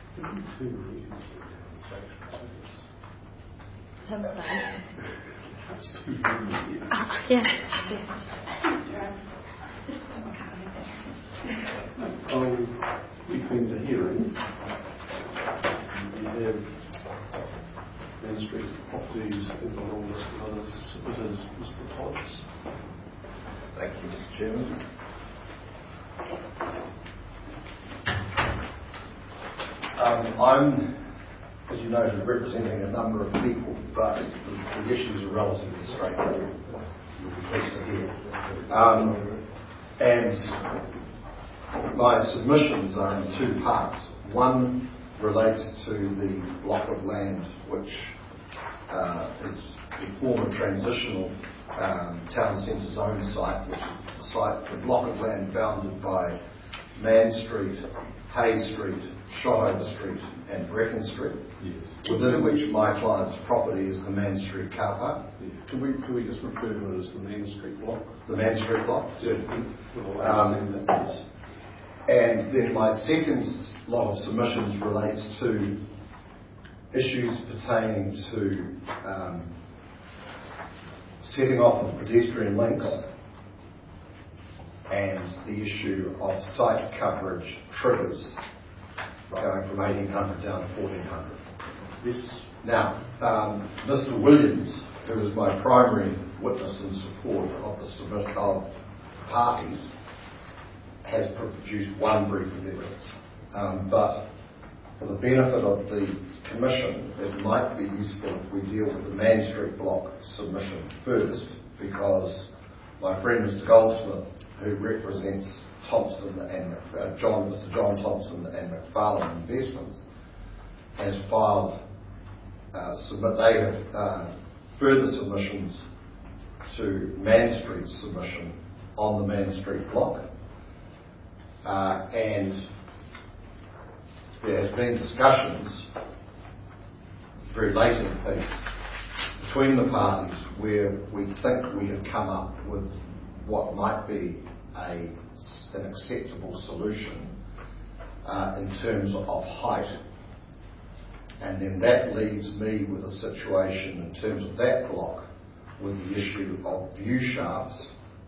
Between the hearing, we have Main Street Properties and the long list of other solicitors, Mr. Potts. Thank you, Mr. Chairman. I'm, as you noted, representing a number of people, but the issues are relatively straightforward. You'll be pleased to hear. And my submissions are in two parts. One relates to the block of land which is the former transitional town centre zone site, which is the block of land bounded by Man Street, Hay Street, Shotover Street and Brecken Street, yes, within which my client's property is the Man Street car park. Yes. Can we just refer to it as the Man Street block? The Man Street block, certainly. Yes. And then my second lot of submissions relates to issues pertaining to setting off of pedestrian links and the issue of site coverage triggers going from 1800 down to 1400. Yes. Now, Mr. Williams, who is my primary witness in support of the submission of parties, has produced one brief of evidence. But for the benefit of the Commission, it might be useful if we deal with the Man Street block submission first, because my friend Mr. Goldsmith, who represents Thompson and Mr. John Thompson and McFarlane Investments, has filed they have further submissions to Man Street's submission on the Man Street block, and there has been discussions very late in the piece between the parties where we think we have come up with what might be an acceptable solution in terms of height. And then that leaves me with a situation in terms of that block with the issue of view shafts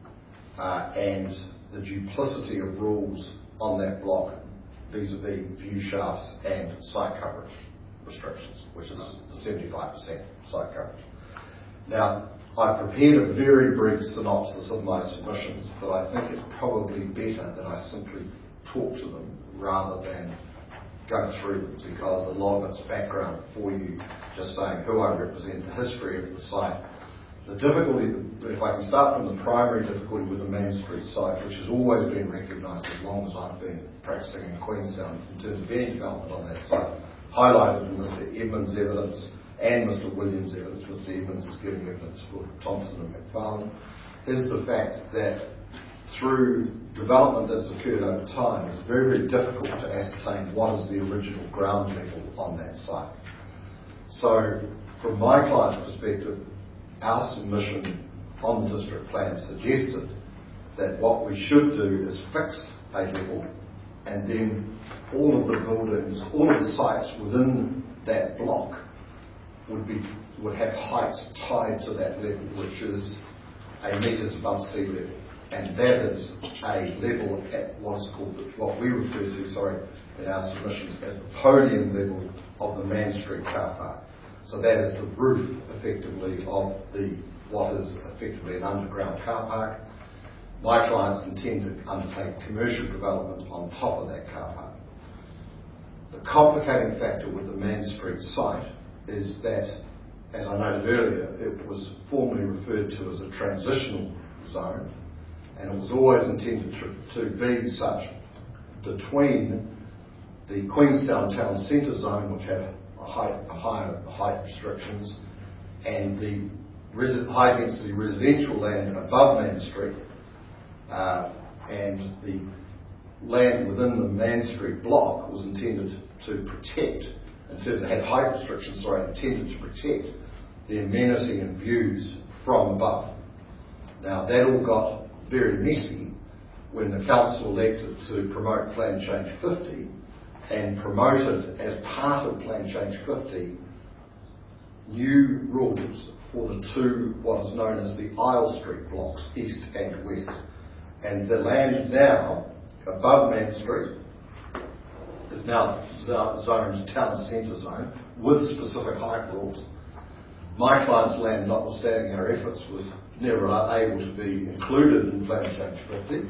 and the duplicity of rules on that block vis-a-vis view shafts and site coverage restrictions, which is the 75% site coverage. Now, I prepared a very brief synopsis of my submissions, but I think it's probably better that I simply talk to them rather than go through them, because a lot of its background for you, just saying who I represent, the history of the site. The difficulty, if I can start from the primary difficulty with the Man Street site, which has always been recognised as long as I've been practising in Queenstown in terms of any development on that site, highlighted in Mr. Edmonds' evidence and Mr. Williams' evidence. Mr. Edmonds is giving evidence for Thompson and McFarlane, is the fact that through development that's occurred over time, it's very, very difficult to ascertain what is the original ground level on that site. So, from my client's perspective, our submission on the district plan suggested that what we should do is fix a level, and then all of the buildings, all of the sites within that block would have heights tied to that level, which is a metres above sea level. And that is a level at what we refer to, in our submissions as the podium level of the Man Street car park. So that is the roof, effectively, of what is effectively an underground car park. My clients intend to undertake commercial development on top of that car park. The complicating factor with the Man Street site is that, as I noted earlier, it was formerly referred to as a transitional zone, and it was always intended to be such between the Queenstown Town Centre zone, which had higher height restrictions, and the high density residential land above Man Street, and the land within the Man Street block was intended to protect, in terms of had height restrictions, intended to protect the amenity and views from above. Now that all got very messy when the council elected to promote Plan Change 50 and promoted as part of Plan Change 50 new rules for the two, what is known as the Isle Street blocks, east and west. And the land now above Main Street is now zoned town centre zone with specific height rules. My client's land, notwithstanding our efforts, was never able to be included in Plan Change 50.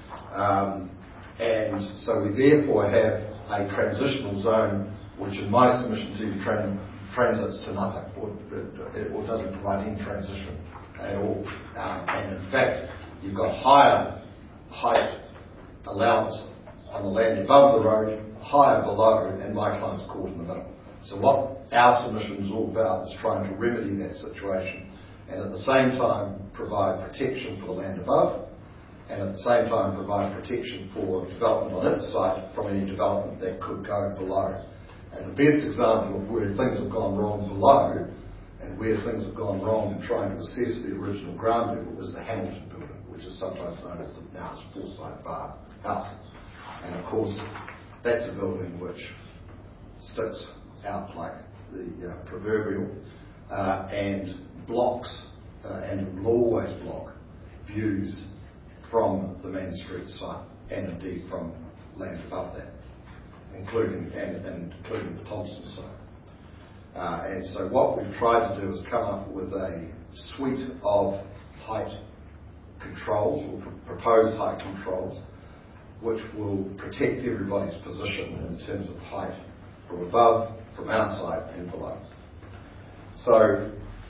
And so we therefore have a transitional zone which in my submission to you transits to nothing or doesn't provide any transition at all. And in fact, you've got higher height allowance on the land above the road, higher below, and my client's caught in the middle. So what our submission is all about is trying to remedy that situation and at the same time provide protection for the land above and at the same time provide protection for development on its site from any development that could go below. And the best example of where things have gone wrong below and where things have gone wrong in trying to assess the original ground level is the Hamilton building, which is sometimes known as the now Forsyth Bar House. And of course, that's a building which sticks out like the proverbial and blocks and will always block views from the Main Street site and indeed from land above that, including the Thompson site. And so what we've tried to do is come up with a suite of height controls or proposed height controls which will protect everybody's position in terms of height from above, from our side and below. So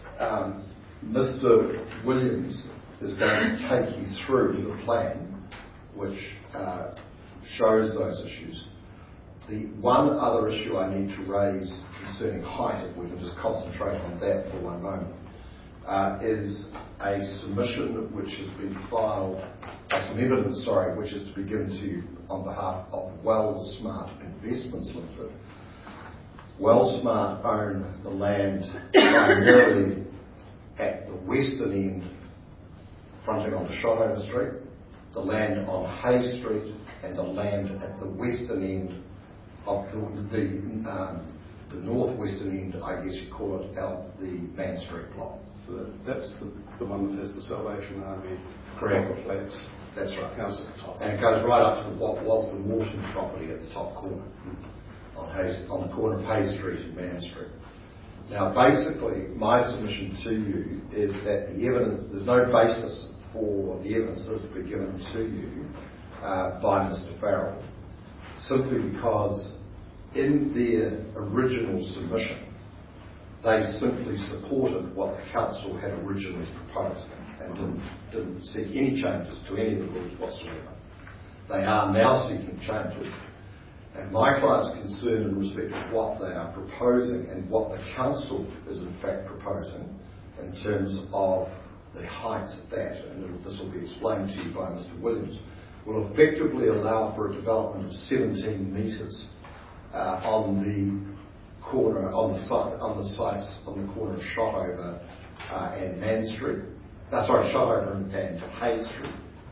Mr. Williams is going to take you through the plan which shows those issues. The one other issue I need to raise concerning height, if we can just concentrate on that for one moment, is a submission which has been filed, some evidence, which is to be given to you on behalf of WellSmart Investments Limited. WellSmart own the land primarily at the western end, fronting onto Shotover Street, the land on Hay Street, and the land at the western end of the northwestern end, I guess you call it, of the Main Street block. So that's the one that has the Salvation Army. Correct. Flats. That's right. House at the top. And it goes right up to what was the Morton property at the top corner, on the corner of Hay Street and Man Street. Now, basically, my submission to you is that the evidence, there's no basis for the evidence that has been given to you by Mr. Farrell, simply because in their original submission, they simply supported what the council had originally proposed and didn't seek any changes to any of the rules whatsoever. They are now seeking changes, and my client's concern in respect of what they are proposing and what the council is in fact proposing in terms of the height that, and this will be explained to you by Mr. Williams, will effectively allow for a development of 17 metres on the corner, on the sites on the corner of Shotover and Man Street. Shotover and Hay Street.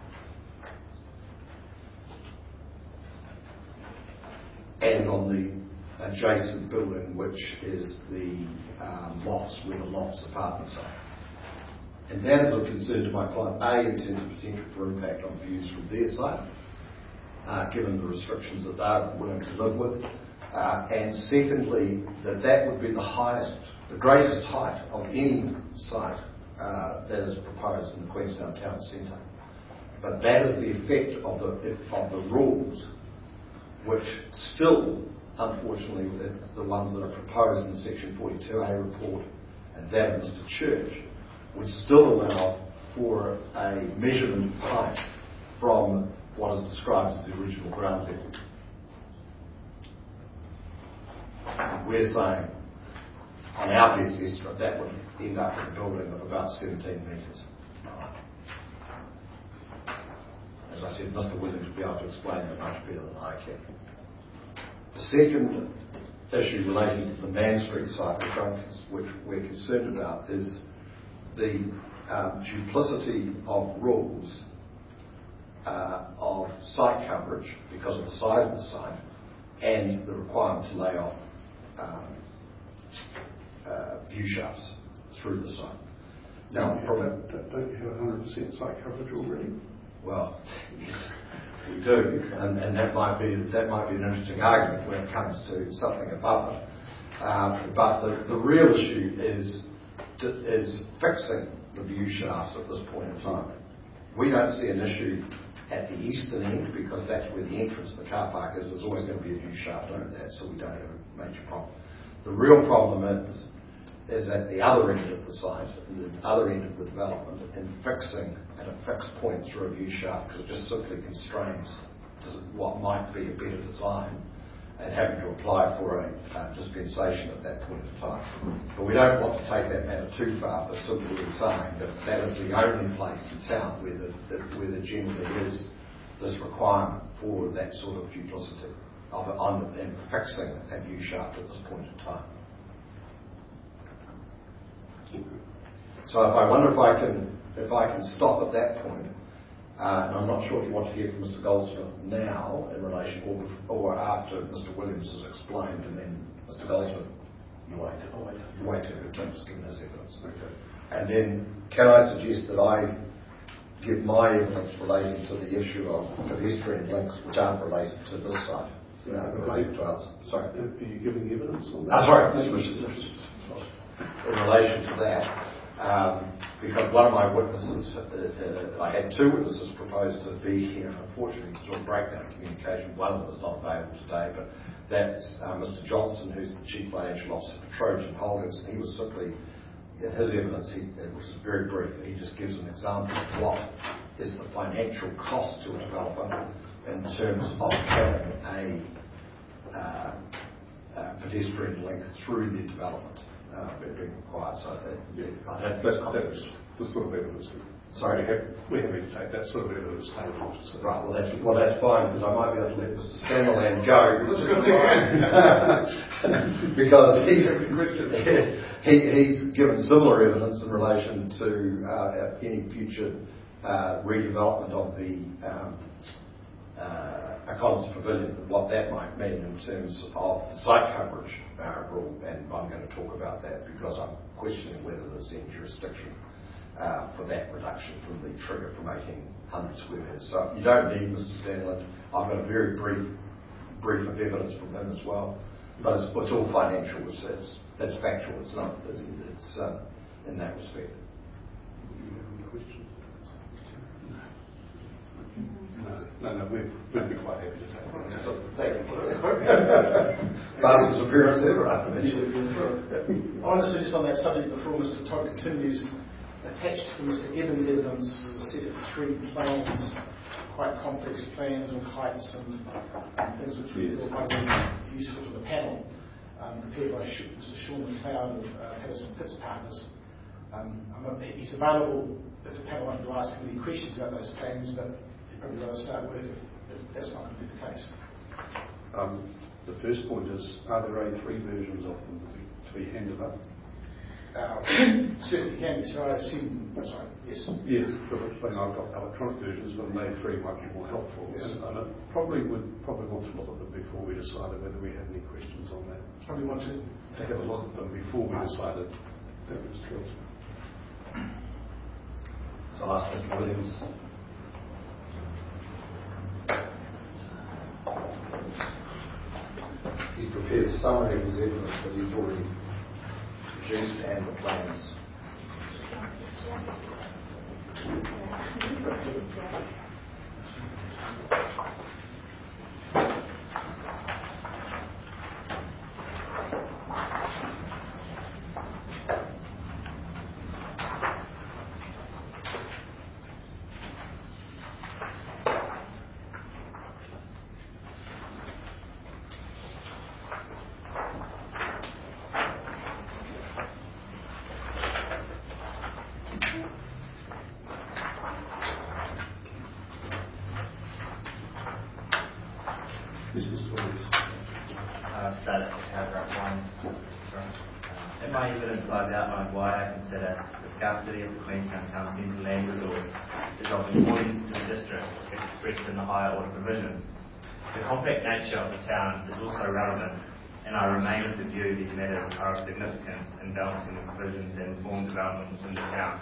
And on the adjacent building, which is the lofts, where the lofts apartments are. And that is of concern to my client, A, in terms of potential for impact on views from their side, given the restrictions that they're willing to live with, and secondly, that would be the greatest height of any site that is proposed in the Queenstown Town Centre. But that is the effect of the rules, which still, unfortunately, the ones that are proposed in the Section 42A report and that of Mr. Church, would still allow for a measurement of height from what is described as the original ground level. We're saying, on our best estimate, that would end up in a building of about 17 metres. As I said, Mr. Williams will be able to explain that much better than I can. The second issue relating to the Man Street site, which we're concerned about, is the duplicity of rules of site coverage because of the size of the site and the requirement to lay off view shafts through the site. Now, don't you have 100% site coverage already? Well, yes, we do, and that might be an interesting argument when it comes to something above it. But the real issue is fixing the view shafts at this point in time. We don't see an issue at the eastern end because that's where the entrance to the car park is. There's always going to be a view shaft over that, so we don't have a major problem. The real problem is at the other end of the site, the other end of the development, and fixing at a fixed point through a view shaft, because it just simply constrains what might be a better design, and having to apply for a dispensation at that point in time. But we don't want to take that matter too far, but simply saying that is the only place in town where there generally is this requirement for that sort of duplicity and fixing a view shaft at this point in time. So I wonder if I can stop at that point, and I'm not sure if you want to hear from Mr. Goldsmith now in relation, or after Mr. Williams has explained, and then Mr. Goldsmith, you wait till Tim's given his evidence. Okay. And then can I suggest that I give my evidence relating to the issue of pedestrian links which aren't related to this site, related to others? Sorry. Are you giving evidence on that? In relation to that, because one of my witnesses, I had two witnesses proposed to be here, and unfortunately, sort of breakdown in communication. One of them is not available today, but that's Mr. Johnston, who's the Chief Financial Officer for Trojan Holdings. He was simply, in his evidence, it was very brief. He just gives an example of what is the financial cost to a developer in terms of having a pedestrian link through their development. Being required, so that's the sort of evidence. Sorry, we're having to take that sort of evidence tabled. So. Right. Well, that's fine, because I might be able to let Mr. Stanley go. Because he's given similar evidence in relation to any future redevelopment of the Collins Pavilion, and what that might mean in terms of the site coverage rule, and I'm going to talk about that because I'm questioning whether there's any jurisdiction for that reduction from the trigger from 1,800 square metres. So you don't need Mr. Stanley. I've got a very brief of evidence from him as well, but it's all financial. That's factual. It's not. It's in that respect. Do you have any questions? No, we'd be quite happy to take that. Thank you. Fastest appearance ever, I mentioned. Honestly, just on that subject before Mr. Todd continues, attached to Mr. Evans' evidence is a set of 3 plans, quite complex plans with heights and things which we thought might be useful to the panel, prepared by Mr. Sean McLeod of Patterson Pitts Partners. He's available if the panel wanted to ask him any questions about those plans, but probably rather start work if that's not going to be the case. The first point is, are there A3 versions of them to be handed up? Certainly can be, so I assume, yes. Yes, because I've got electronic versions, but an A3 might be more helpful. Yes. And I probably want to look at them before we decided whether we had any questions on that. Probably want to have a look at them before we decided that was true. So I'll ask Mr. Williams. He's prepared a summary of his evidence that he's already produced and the plans. This is Williams. Start at paragraph 1. In my evidence, I've outlined why I consider the scarcity of the Queenstown Town Centre land resource is of importance to the district expressed in the higher order provisions. The compact nature of the town is also relevant, and I remain of the view these matters are of significance in balancing the provisions that inform development within the town.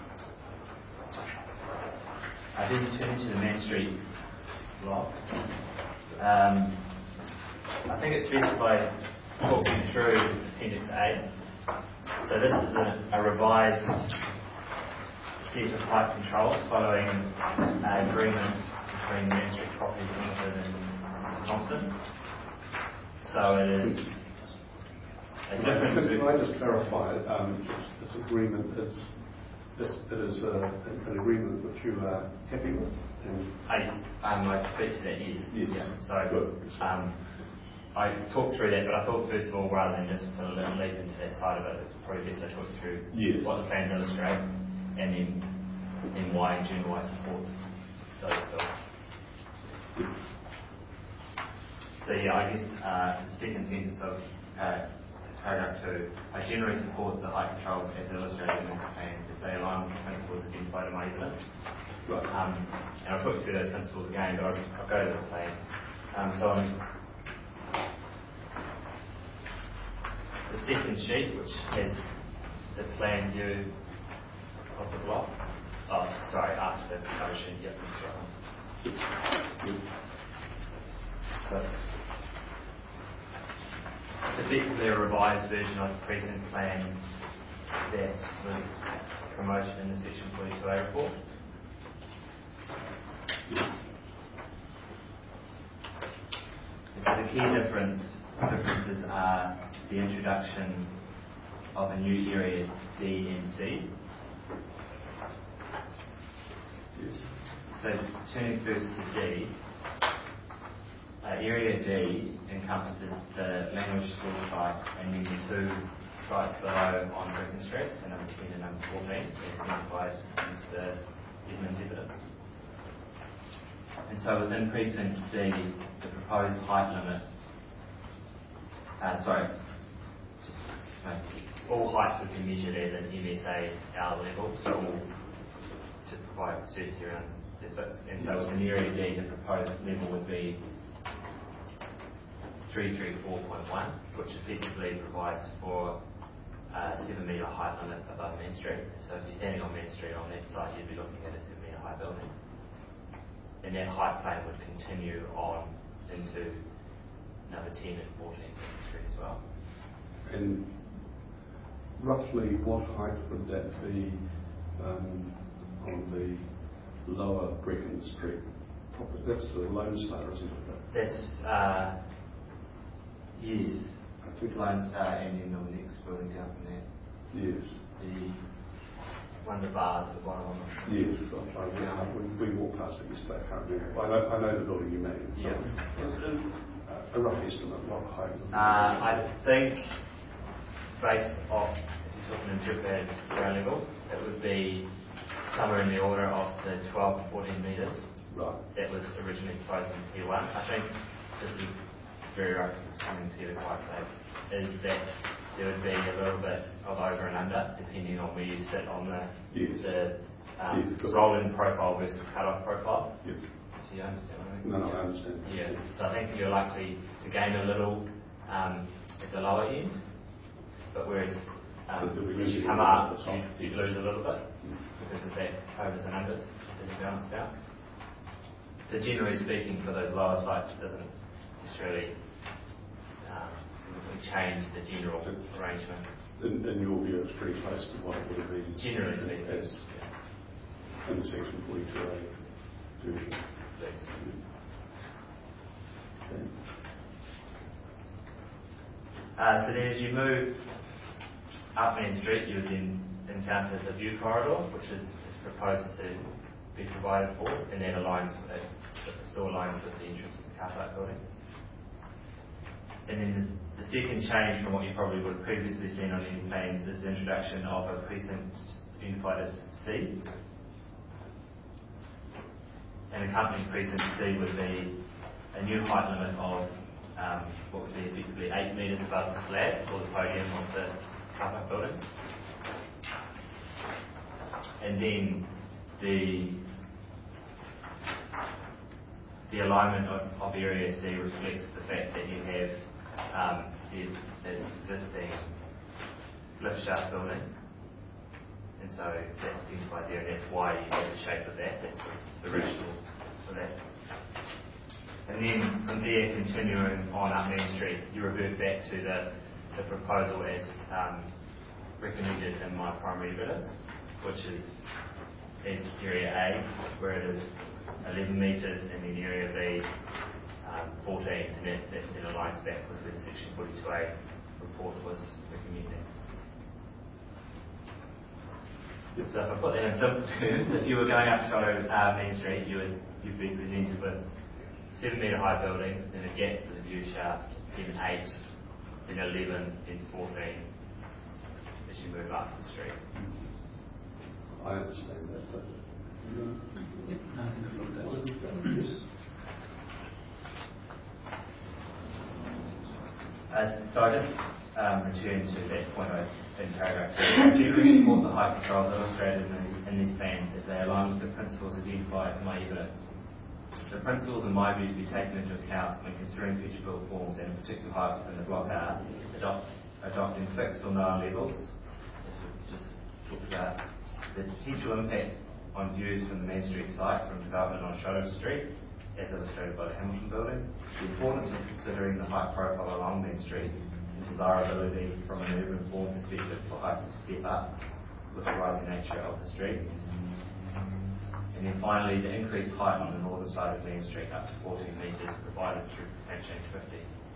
I then turn to the Main Street block. I think it's best if I talk you through Appendix A. So this is a revised set of height controls following an agreement between the Main Street Properties Limited and Mr. Thompson. So it is a different... Can I just clarify, this agreement, it is an agreement which you are happy with? I expect that, yes. Yes. Yeah. So, good. I talked through that, but I thought first of all, rather than just to leap into that side of it, it's probably best I talk through what the plans illustrate, and then why in general I support those still. So yeah, I guess the second sentence of paragraph 2, I generally support the height controls as illustrated in this plan if they align with the principles identified in my evidence. Right. And I'll talk you through those principles again, but I'll go to the plan. So on the second sheet, which has the plan view of the block. Oh, sorry, after the cover sheet, yep, that's right. So it's effectively a revised version of the precinct plan that was promoted in the Section 42A report. And so the key differences are the introduction of a new area D and C. So turning first to D, area D encompasses the language school site and then the two sites below on Bricken Street, so number 10 and number 14, as identified in Mr. Edmund's evidence. And so within precinct D, the proposed height limit, all heights would be measured at an MSA hour level, so all to provide certainty around the fits. And so within area D, the proposed level would be 334.1, which effectively provides for a 7 metre height limit above Main Street. So if you're standing on Main Street on that side, you'd be looking at a 7 metre high building. And that height plane would continue on into number 10 and 14 Street as well. And roughly what height would that be on the lower Bricken Street property? That's the Lone Star, isn't it? That's, yes. I think Lone Star and then the next building down from there. Yes. One of the bars at the bottom. Yes, we walked past it yesterday, I can't remember. I know the building you mean. Yeah. A rough estimate, what height? I think, based off, if you're talking interpreted ground level, it would be somewhere in the order of the 12 to 14 metres. Right. That was originally proposed in Tier 1. I think this is very rough because it's coming together quite late, is that there would be a little bit of over and under, depending on where you sit on the roll-in profile versus cut-off profile. Yes. Do you understand what I mean? No, I understand. Yeah. So I think you're likely to gain a little at the lower end, but whereas as you come up, you lose a little bit because of that overs and unders as you balance out. So generally speaking, for those lower sites, it doesn't necessarily change the general arrangement. In your view, it's pretty close to what it would have been. Generally speaking, in the Section 42A version. So then as you move up Main Street, you would then encounter the view corridor, which is proposed to be provided for, and that aligns with the store aligns with the entrance of the car park building. And then the second change from what you probably would have previously seen on any plans is the introduction of a precinct unified as C. And accompanying precinct C would be a new height limit of what would be effectively 8 metres above the slab or the podium of the car park building. And then the the alignment of Area C reflects the fact that you have the existing lift shaft building, and so that's identified there, and that's why you have the shape of that. That's the rationale for that. And then from there, continuing on up Main Street, you revert back to the proposal as recommended in my primary evidence, which is Area A, where it is 11 metres, and then Area B 14, and that then aligns back with where the Section 42A report was recommending. So if I put that in simple terms, if you were going up to Main Street, you'd be presented with 7 metre high buildings, then a gap to the view shaft, then 8, then 11, then 14 as you move up the street. I understand that, but Yep, no, I think I've got that. yes. So I just return to that point in paragraph 3. I generally support the height controls illustrated in these plans as they align with the principles identified in my evidence. The principles, in my view, to be taken into account when considering future build forms and in particular height within the block are adopting fixed or known levels, as we've just talked about, the potential impact on views from the Main Street site from development on Shoto Street, as illustrated by the Hamilton building, the importance of considering the height profile along Main Street, and desirability from an urban form perspective for heights of step up with the rising nature of the street. And then finally, the increased height on the northern side of Main Street up to 14 metres provided through Change 50.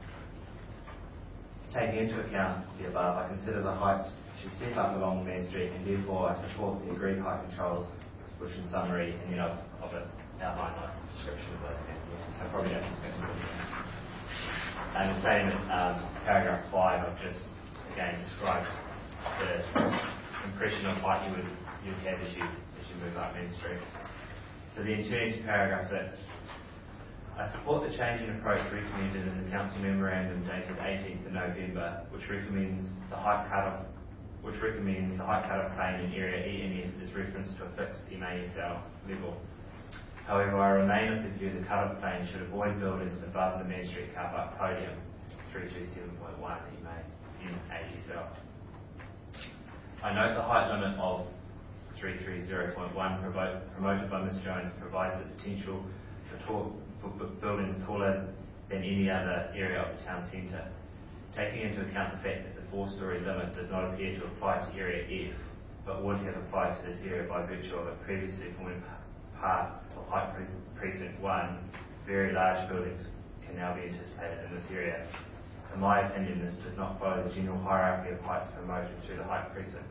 Taking into account the above, I consider the heights should step up along Main Street, and therefore I support the agreed height controls, which in summary, and then of it outline my description of those things. So I probably don't need to go into it. And the same in paragraph 5, I've just again described the impression of height you would have as you move up Main Street. So then turning to paragraph 6, I support the change in approach recommended in the Council Memorandum dated 18th of November, which recommends the height cut-off plane in Area E and F is referenced to a fixed MASL level. However, I remain of the view the cut-off plane should avoid buildings above the Main Street car park podium 327.1 MASL. I note the height limit of 330.1 promoted by Ms Jones provides the potential for buildings taller than any other area of the town centre. Taking into account the fact that the 4-storey limit does not appear to apply to Area F, but would have applied to this area by virtue of it previously forming part of Height Precinct 1, very large buildings can now be anticipated in this area. In my opinion, this does not follow the general hierarchy of heights promoted through the height precincts.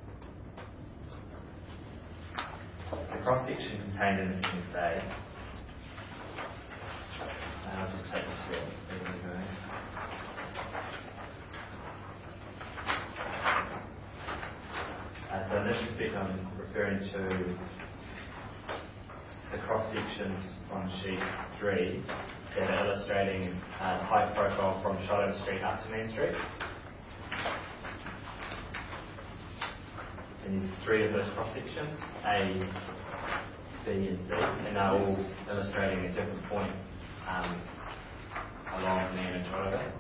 The cross-section contained in Appendix A, and I'll just take this here. So in this respect, I'm referring to the cross-sections on sheet 3 that are illustrating height profile from Shoto Street up to Main Street. And there's 3 of those cross-sections, A, B and C, and they're all illustrating a different point along Man and Shoto.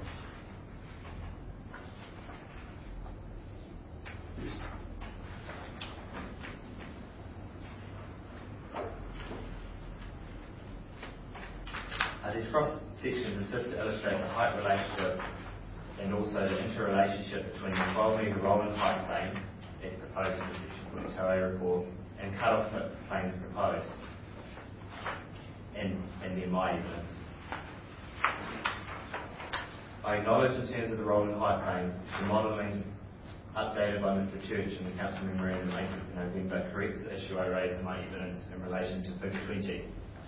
These cross-sections assist to illustrate the height relationship and also the interrelationship between the 12-metre rolling height plane as proposed in the Section 42A report and cut-off planes proposed, and then my evidence. I acknowledge in terms of the rolling height plane, the modelling updated by Mr Church in the Council Memorandum 18th of November corrects the issue I raised in my evidence in relation to Figure 20.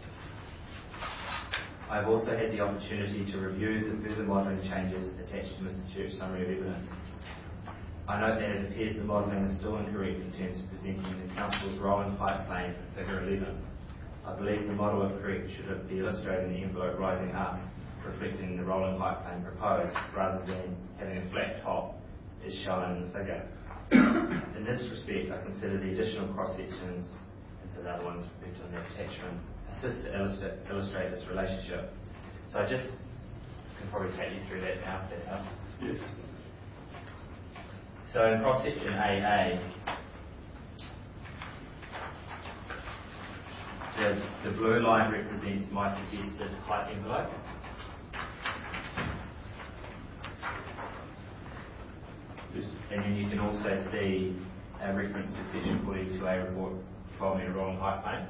I have also had the opportunity to review the further modelling changes attached to Mr Church's summary of evidence. I note that it appears the modelling is still incorrect in terms of presenting the Council's rolling height plane in Figure 11. I believe the model, if correct, should be illustrated in the envelope rising up, reflecting the rolling height plane proposed, rather than having a flat top as shown in the figure. In this respect, I consider the additional cross-sections, and so the other ones reflected on the attachment, assist to illustrate this relationship. So I just can probably take you through that now, if that helps. Yes. So in cross-section AA, the blue line represents my suggested height envelope. Yes. And then you can also see a reference to section 42A report 12 metre rolling height plane.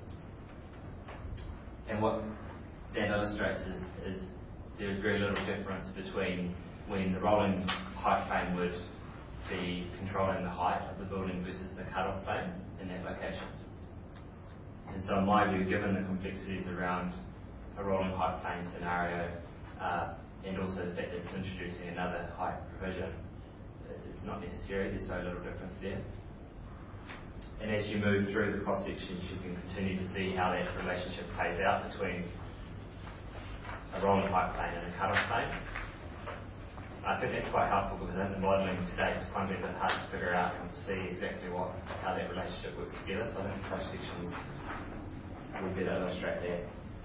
And what that illustrates is there is very little difference between when the rolling height plane would be controlling the height of the building versus the cut-off plane in that location. And so in my view, given the complexities around a rolling height plane scenario, and also the fact that it's introducing another height provision, it's not necessary, there's so little difference there. And as you move through the cross sections, you can continue to see how that relationship plays out between a rolling height plane and a cut-off plane. I think that's quite helpful because in the modelling today it's quite a bit hard to figure out and see exactly how that relationship works together. So I think the cross sections will better illustrate that.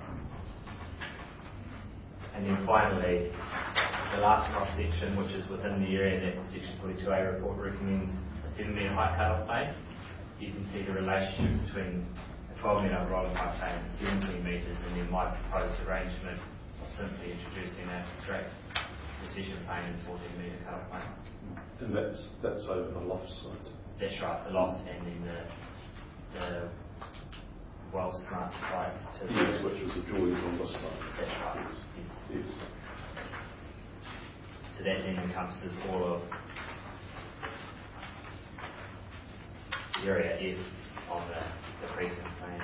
And then finally, the last cross section, which is within the area that section 42A report recommends a 7 metre height cut-off plane. You can see the relationship between a 12 metre rolling height plane and 17 metres, and then my proposed arrangement of simply introducing a straight recession plane and 14 metre cut-off plane. And that's over the loft side. That's right, the loft and then the well smart side to the Yes, which is the joint on this side. That's right. Yes. Yes. Yes. So that then encompasses all of the area F on the precinct plane.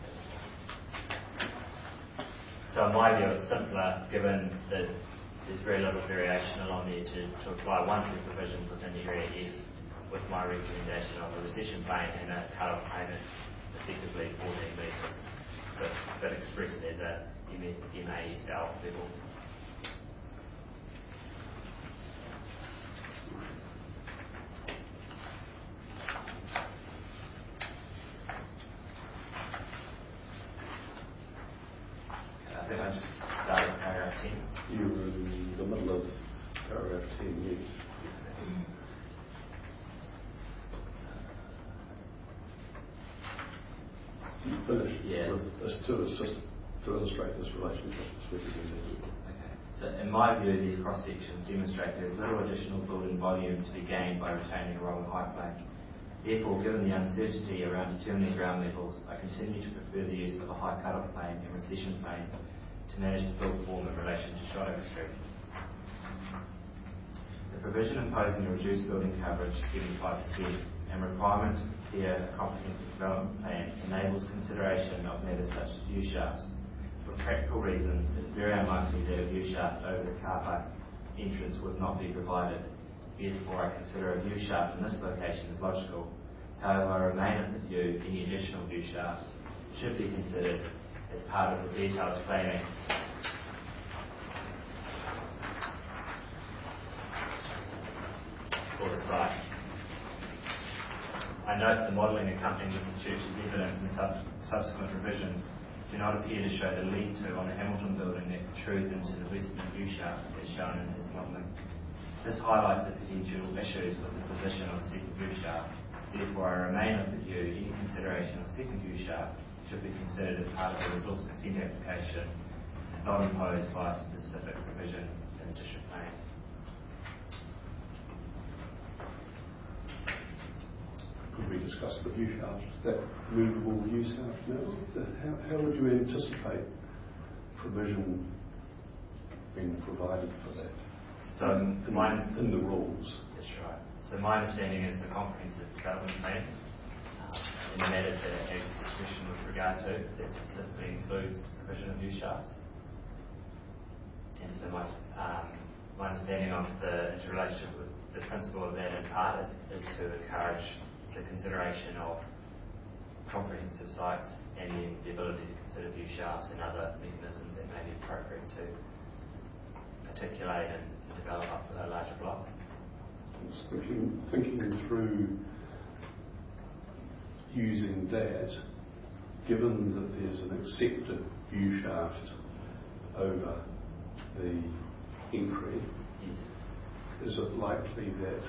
So in my view, it's simpler given that there's very little variation along there to apply one set of provisions within the area F with my recommendation of a recession plane and a cut-off plane at effectively 14 metres, but expressed as a MASL level. I think I just started with paragraph 10. You were in the middle of paragraph 10, yes. You finished Yes. with this to illustrate this relationship. Okay. So in my view, these cross sections demonstrate there is little additional building volume to be gained by retaining a rolling height plane. Therefore, given the uncertainty around determining ground levels, I continue to prefer the use of a high cut-off plane and recession plane to manage the built form in relation to Shotover Street. The provision imposing a reduced building coverage 75% and requirement to prepare a comprehensive development plan enables consideration of matters such as view shafts. For practical reasons, it's very unlikely that a view shaft over the car park entrance would not be provided. Therefore, I consider a view shaft in this location as logical. However, I remain of the view any additional view shafts should be considered as part of the detailed planning for the site. I note the modelling accompanying this institution's evidence and subsequent revisions do not appear to show the lean-to on the Hamilton building that protrudes into the western view shaft as shown in his modelling. This highlights the potential issues with the position of the second view shaft. Therefore, I remain of the view any consideration of second view shaft should be considered as part of the resource consent application, not imposed by a specific provision in the district plan. Could we discuss the view shaft, that movable view shaft now? How would you anticipate provision being provided for that? So in the rules? That's right. So my understanding is the comprehensive development plan, in the matters that it has discretion with regard to, that specifically includes provision of view shafts. And so my understanding of the interrelationship with the principle of that in part is to encourage the consideration of comprehensive sites and the ability to consider view shafts and other mechanisms that may be appropriate to articulate and develop up a larger block. I was thinking through using that given that there's an accepted view shaft over the entry, Yes. is it likely that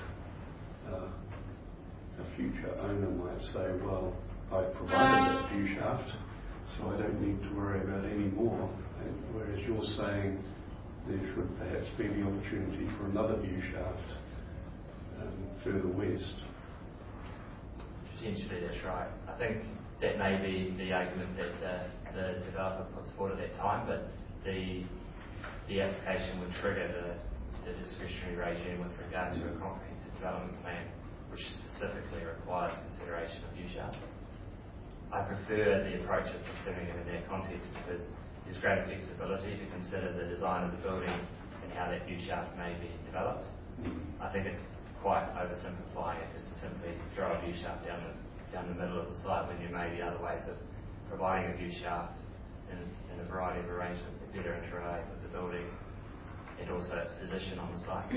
a future owner might say, well, I've provided that view shaft, so I don't need to worry about any more, and whereas you're saying there should perhaps be the opportunity for another view shaft further west? Potentially, that's right. I think that may be the argument that the developer puts forward at that time, but the application would trigger the discretionary regime with regard to a comprehensive development plan, which specifically requires consideration of view shafts. I prefer the approach of considering it in that context because there's greater flexibility to consider the design of the building and how that view shaft may be developed. I think it's quite oversimplifying it just to simply throw a view shaft down the middle of the site when there may be other ways of providing a view shaft in a variety of arrangements that better interrelate with the building and also its position on the site.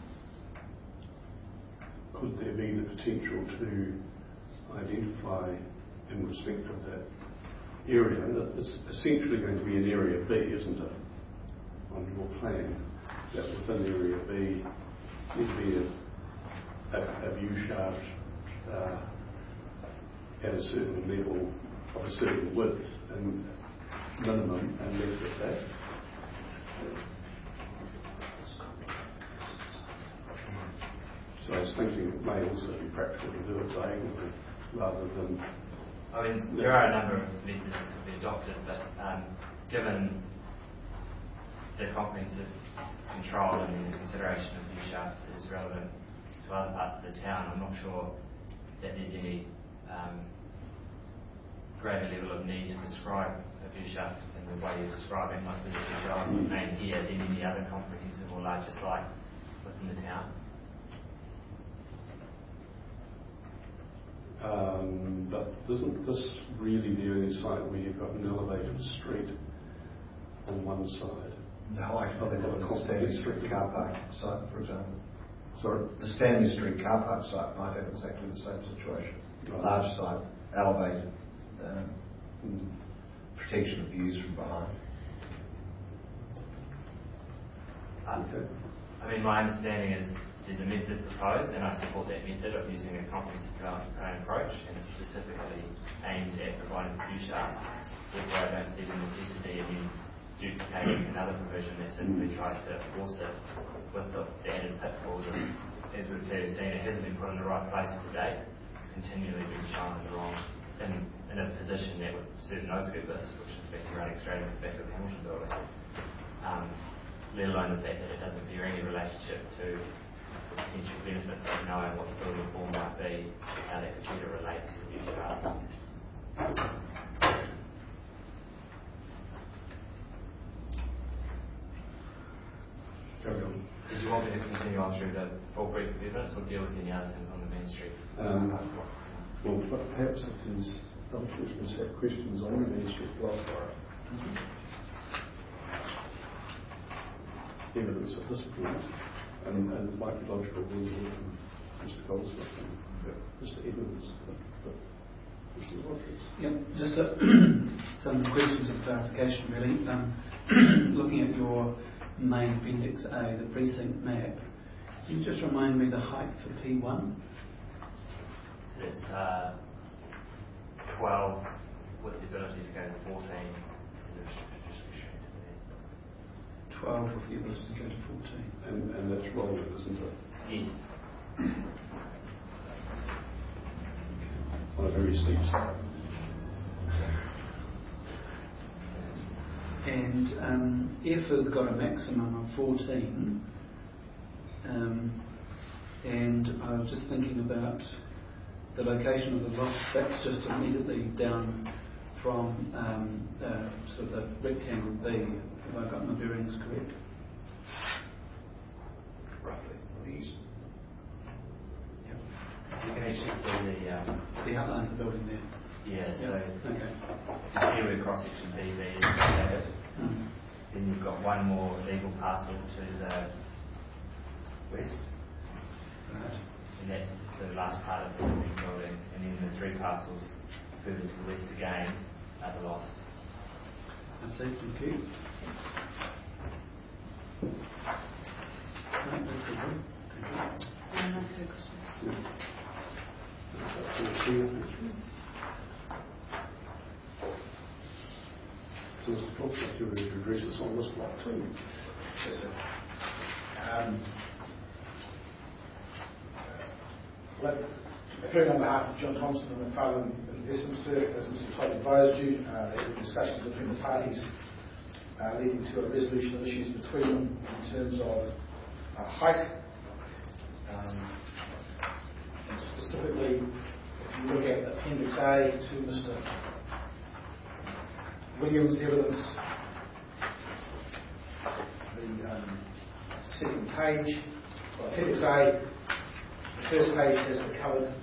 Could there be the potential to identify in respect of that area, and it's essentially going to be an area B, isn't it, on your plan, that within area B there'd be a view shaft at a certain level of a certain width and minimum, and left at that. So I was thinking it may also be practical to do it diagonally rather than... I mean, there are a number of methods that could be adopted, but given the comprehensive control and the consideration of view shaft is relevant to other parts of the town, I'm not sure that there's any greater level of need to prescribe a view shaft in the way you're describing, like the view shaft made here, than any other comprehensive or larger site within the town. But isn't this really the only site where you've got an elevated street on one side? No, I think the Stanley Street car park site, for example. Sorry? The Stanley Street car park site might have exactly the same situation. Right. Large site, elevated, protection of views from behind. Okay. I mean, my understanding is there's a method proposed, and I support that method of using a comprehensive development plan approach, and it's specifically aimed at providing view shafts. Therefore, I don't see the necessity of duplicating another provision that simply tries to force it with the added pitfalls of, as we've clearly seen, it hasn't been put in the right place to date. It's continually been shown in the wrong, in a position that would suit Nosgoodless, which has been running straight into the back of the Hamilton building. Let alone the fact that it doesn't bear any relationship to the potential benefits of knowing what the building form might be, how that could better relate to the view shaft. Carry on. Did you want me to continue on through the full brief of evidence or deal with any other things on the Main Street? Well, perhaps if there's other questions, have questions on the Main Street block evidence at this point, and it might be logical to welcome Mr. Goldsmith and Mr. Evans. But Mr. Rogers. Yep, just some questions of clarification really. Looking at your main Appendix A, the precinct map, can you just remind me the height for P1? So it's 12 with the ability to go to 14. 12 with the ability to go to 14. And that's rolling, isn't it? Yes. On a very steep side. And F has got a maximum of 14. And I was just thinking about the location of the blocks. That's just immediately down from sort of the rectangle B. Have I got my bearings correct? Roughly, on the east. Yep. You can actually see The outline of the building there. yeah, so Okay. you see where cross-section BB is located. Then you've got one more legal parcel to the west, Right. and that's the last part of the living building, and then the three parcels further to the west again at a loss. I see, thank you. No, that's all good. Thank you. So Mr. Fox, if you were to address us on this block too. Yes, sir. Appearing on behalf of John Thompson and McFarlane Investments, as Mr. Todd advised you, there were discussions between the parties leading to a resolution of issues between them in terms of height. And specifically, if you look at Appendix A to Mr. Williams' evidence, the second page, well, Appendix A, the first page has the coloured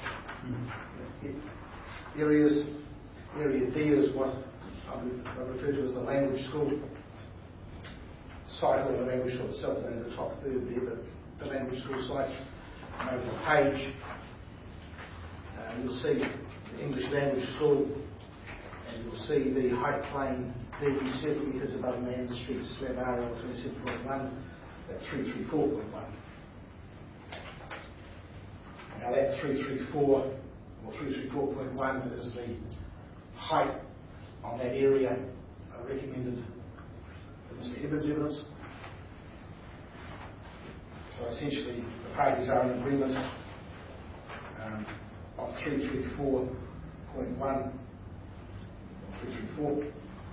areas. Area D is what I refer to as the language school site, or the language school itself, and the top third there, the language school site. And over the page, you'll see the English language school, and you'll see the height plane D 7 metres above Mann Street, slab area 27.1 at 334.1. Now that 334 or 334.1 is the height on that area recommended for Mr. Evans' evidence. So essentially the parties are in agreement on 334.1 or 334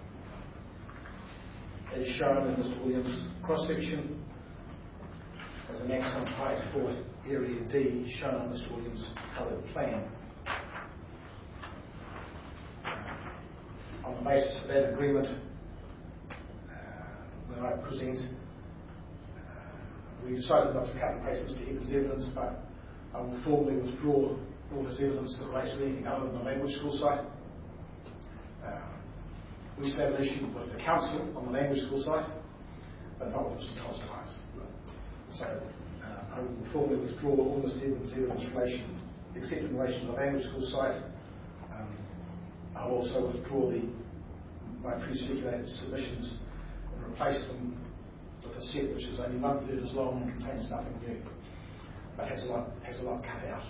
as shown in Mr. Williams' cross-section as a maximum height for area D shown on Mr. Williams' coloured plan. On the basis of that agreement, when I present, we decided not to cut and paste Mr. Evans' evidence, but I will formally withdraw all his evidence that relates to anything other than the language school site. We still have an issue with the council on the language school site, but not with Mr. Thompson Heights. So I will formally withdraw all Mr. Evans' evidence except in relation to the language school site. I'll also withdraw my pre-speculated submissions and replace them with a set which is only 1/3 as long and contains nothing new, but has a lot cut out.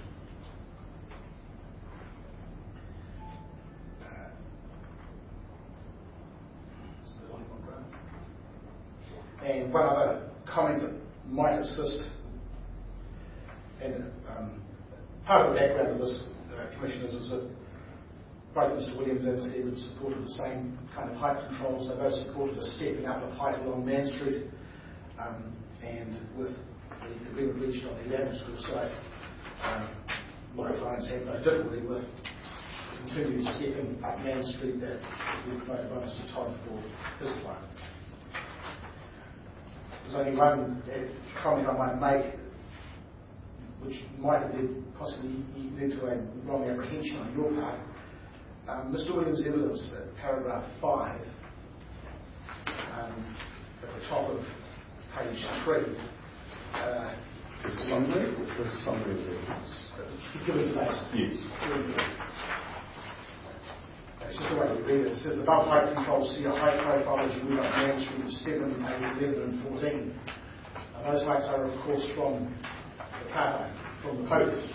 And one other comment that might assist, and part of the background of this commission is that both Mr. Williams and Mr. Evans supported the same kind of height controls. They both supported a stepping up of height along Mann Street, and with the agreement reached on the language school site, my clients had no difficulty with the continued stepping up Mann Street that was promoted by Mr. Todd for his client. There's only one comment I might make, which might have possibly led to a wrong apprehension on your part. Mr. Williams' evidence at paragraph 5, at the top of page 3. The summary of the evidence. Give us a base. Yes. It's just the way you read it. It says above height control, see a height profile as you move up Mann Street of 7, 8, 11 and 14. Those heights are of course from the car park, from the podium.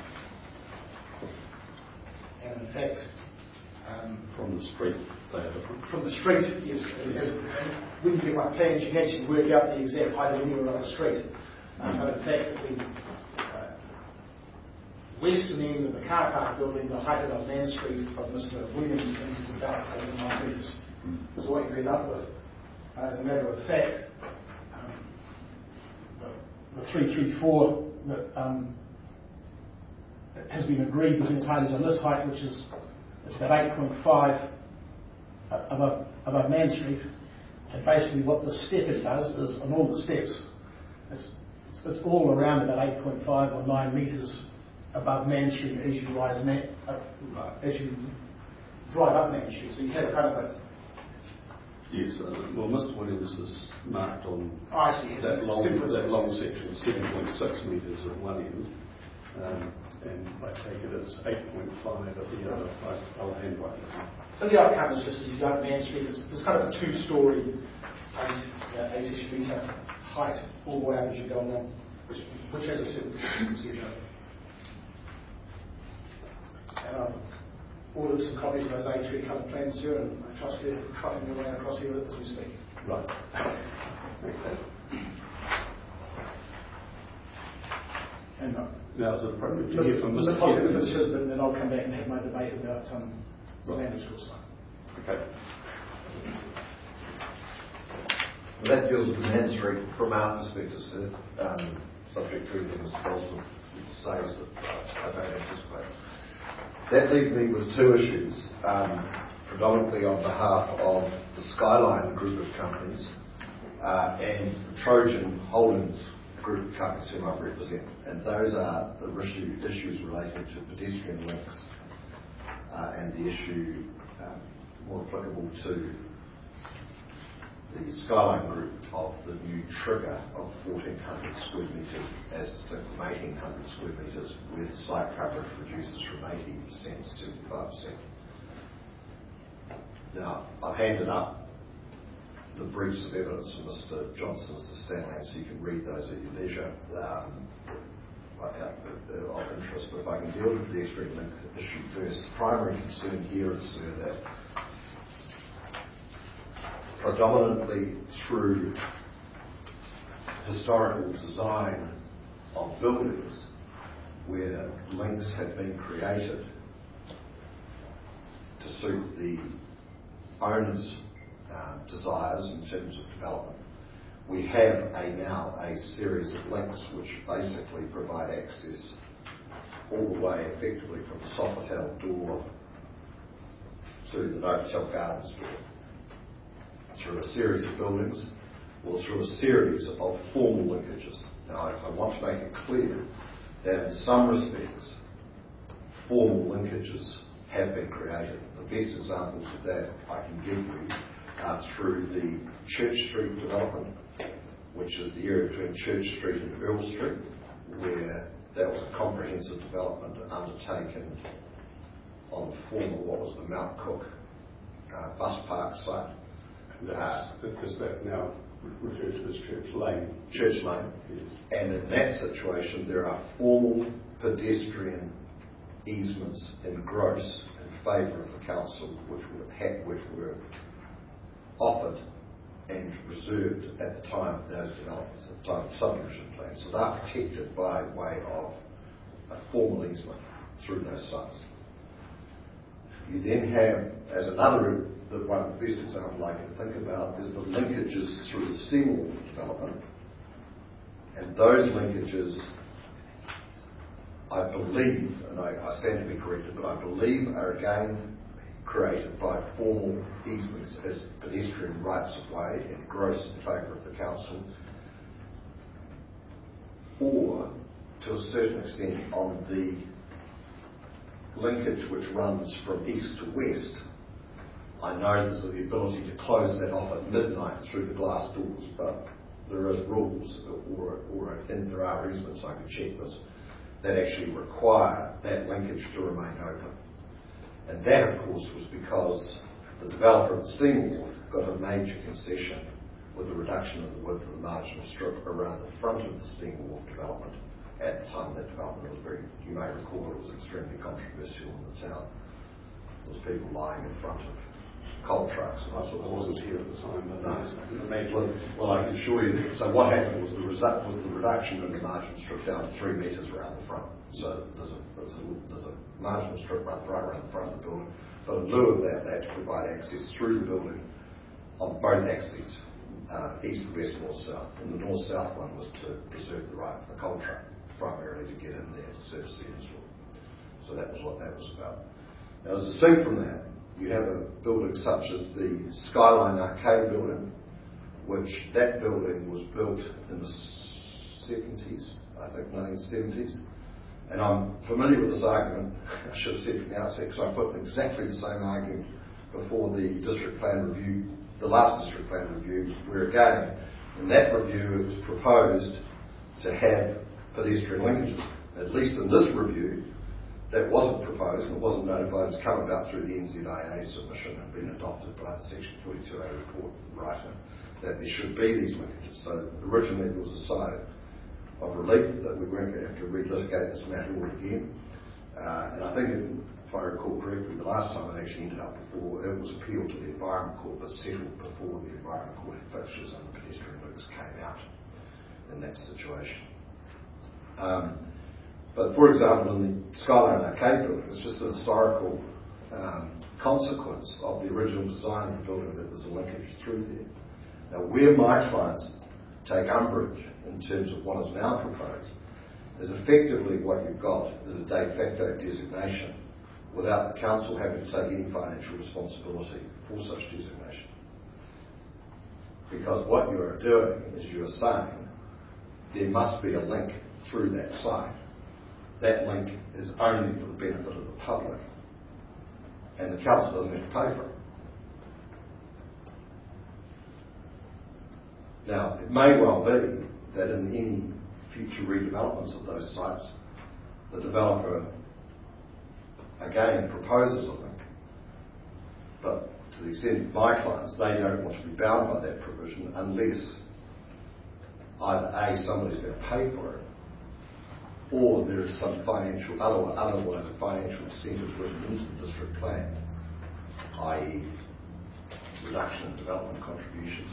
And in fact, From the street, they are different. from the street, yes. When you get my plans, you can actually work out the exact height of anywhere on the street. But in fact, at the western end of the car park building, the height of Mann Street of Mr. Williams is about 89 metres. So what you end up with, as a matter of fact, the 334 that has been agreed between the parties on this height, which is it's about 8.5 above Mann Street, and basically what the step does is on all the steps, it's all around about 8.5 or 9 metres above Mann Street as you rise as you drive up Mann Street. So you have kind of a Yes, well, Mr. Williams is marked on I see, that long section, 7.6 metres at one end, and I take it as 8.5 at the other. I'll hand right now. So the outcome is just as you go up Main Street, it's kind of a two-storey, 8-ish metre height all the way up as you go along, which has a certain consistency. And I've ordered some copies of those A3 colour plans here, and I trust they're trotting their way across here as we speak. Right. Okay. And Now, is it appropriate to hear from Mr. Possibly Gibbons? finishes, but then I'll come back and have my debate about the land school site. Okay. Well, that deals with Main Street from our perspective, sir, subject to anything Mr. Bolton says that I don't anticipate. That leaves me with two issues, predominantly on behalf of the Skyline group of companies and the Trojan Holdings group of companies whom I represent. And those are the issues relating to pedestrian links and the issue more applicable to the Skyline group of the new trigger of 1,400 square metres as distinct from 1,800 square metres, with site coverage reduces from 80% to 75%. Now, I've handed up the briefs of evidence from Mr. Johnson, Mr. Stanley, so you can read those at your leisure. Of interest, but if I can deal with the pedestrian link issue first. The primary concern here is, sir, that predominantly through historical design of buildings where links have been created to suit the owner's desires in terms of development, we have now a series of links which basically provide access all the way effectively from the Sofitel door to the Novotel Gardens door, through a series of buildings or through a series of formal linkages. Now, I want to make it clear that in some respects, formal linkages have been created. The best examples of that I can give you are through the Church Street development, which is the area between Church Street and Earl Street, where that was a comprehensive development undertaken on the former, what was the Mount Cook bus park site. Because that now referred to as Church Lane. Church Lane. Yes. And in that situation, there are formal pedestrian easements in gross in favour of the council, which were offered and reserved at the time of those developments, at the time of the subdivision plan. So they're protected by way of a formal easement through those sites. You then have, as another, one of the best examples I can think about is the linkages through the Steam Wharf development. And those linkages, I believe, and I stand to be corrected, but I believe are again created by formal easements as pedestrian rights of way in gross in favour of the council, or to a certain extent on the linkage which runs from east to west. I know there's the ability to close that off at midnight through the glass doors, but there is rules, or there are easements, I can check this, that actually require that linkage to remain open. And that, of course, was because the developer of the Steam Wharf got a major concession with the reduction of the width of the marginal strip around the front of the Steam Wharf development. At the time that development was you may recall, it was extremely controversial in the town. There was people lying in front of coal trucks. And I wasn't here at the time. No. Well, I can assure you. So what happened was the reduction in the marginal strip down to 3 metres around the front. So there's a marginal strip right around the front of the building. But in lieu of that, they had to provide access through the building on both axes, east, west, north, south. And the north-south one was to preserve the right for the coal truck, primarily to get in there to service the install. So that was what that was about. Now, as distinct from that, you have a building such as the Skyline Arcade building, which that building was built in the 70s, I think, 1970s. And I'm familiar with this argument, I should have said from the outset, because I put exactly the same argument before the district plan review, the last district plan review, where again, in that review it was proposed to have pedestrian linkages. At least in this review, that wasn't proposed, it wasn't notified, it's come about through the NZIA submission and been adopted by the Section 42A report writer, that there should be these linkages. So originally there was a sigh of relief that we weren't going to have to relitigate this matter all again. And I think, if I recall correctly, the last time it actually ended up before, it was appealed to the Environment Court, but settled before the Environment Court fixtures and the pedestrian links came out in that situation. But for example, in the Skyline Arcade building, it's just a historical consequence of the original design of the building that there's a linkage through there. Now, where my clients take umbrage in terms of what is now proposed is effectively what you've got is a de facto designation without the council having to take any financial responsibility for such designation. Because what you are doing is you are saying there must be a link through that site. That link is only for the benefit of the public, and the council doesn't have to pay for it. Now, it may well be that in any future redevelopments of those sites, the developer again proposes a link. But to the extent of my clients, they don't want to be bound by that provision unless either A, somebody's going to pay for it, or there is some financial, otherwise a financial incentive written into the district plan, i.e. reduction in development contributions,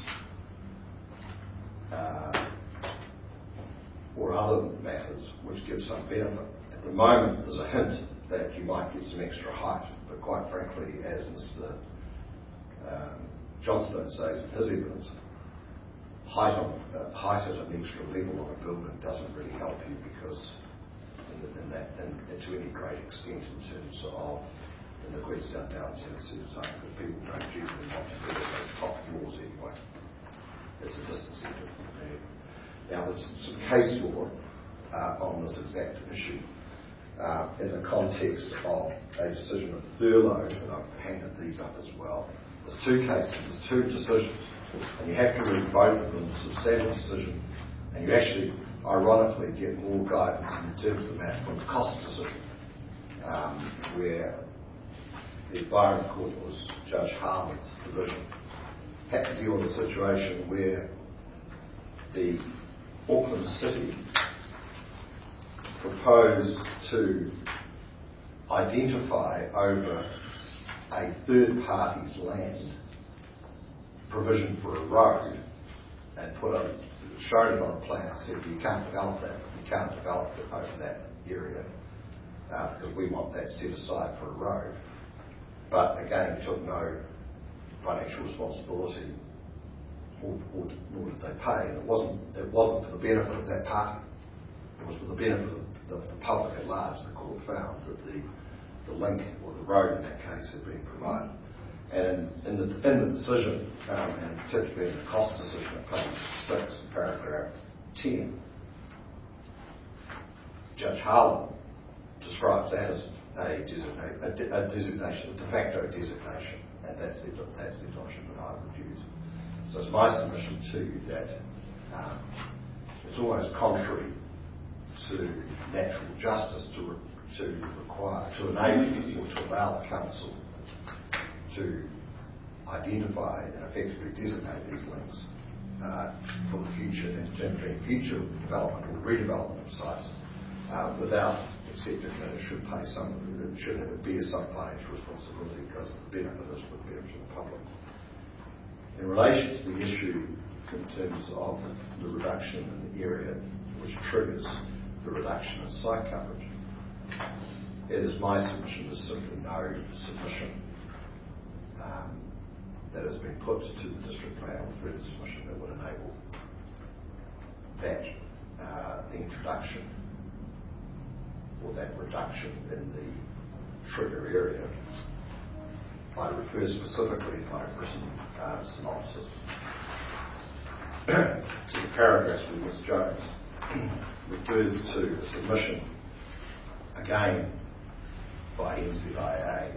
or other matters which give some benefit. At the moment, there's a hint that you might get some extra height, but quite frankly, as Mr. Johnstone says in his evidence, height at an extra level of a building doesn't really help you, because and to any great extent in terms of in the Queenstown downtown city zone, because people don't generally want to build those top floors anyway. It's a distancing difference. Now, there's some case law on this exact issue in the context of a decision of Thurlow, and I've handed these up as well. There's two cases, there's two decisions, and you have to read both of them. It's a substantial decision, and you actually, ironically, get more guidance in terms of the matter from the cost decision, where the Environment Court was Judge Harlan's division, had to deal with a situation where the Auckland City proposed to identify over a third party's land provision for a road and showed it on a plan and said, you can't develop that, you can't develop it over that area because we want that set aside for a road. But again, took no financial responsibility, nor did they pay. And it wasn't for the benefit of that party. It was for the benefit of the public at large. The court found that the link, or the road in that case, had been provided. And in the decision, and particularly in the cost decision at page 6, paragraph 10, Judge Harlan describes that as a designation, a de facto designation, and that's the adoption that I would use. So it's my submission to you that it's almost contrary to natural justice to enable or to allow the council to identify and effectively designate these links for the future, in terms of future development or redevelopment of sites, without accepting that it should bear some financial responsibility, because the benefit is for the benefit of the public. In relation to the issue in terms of the reduction in the area which triggers the reduction in site coverage, it is my submission there's simply no submission that has been put to the district plan or further submission that would enable that the introduction or that reduction in the trigger area. I refer specifically in my written synopsis to the paragraphs where Ms. Jones refers to the submission, again by NZIA,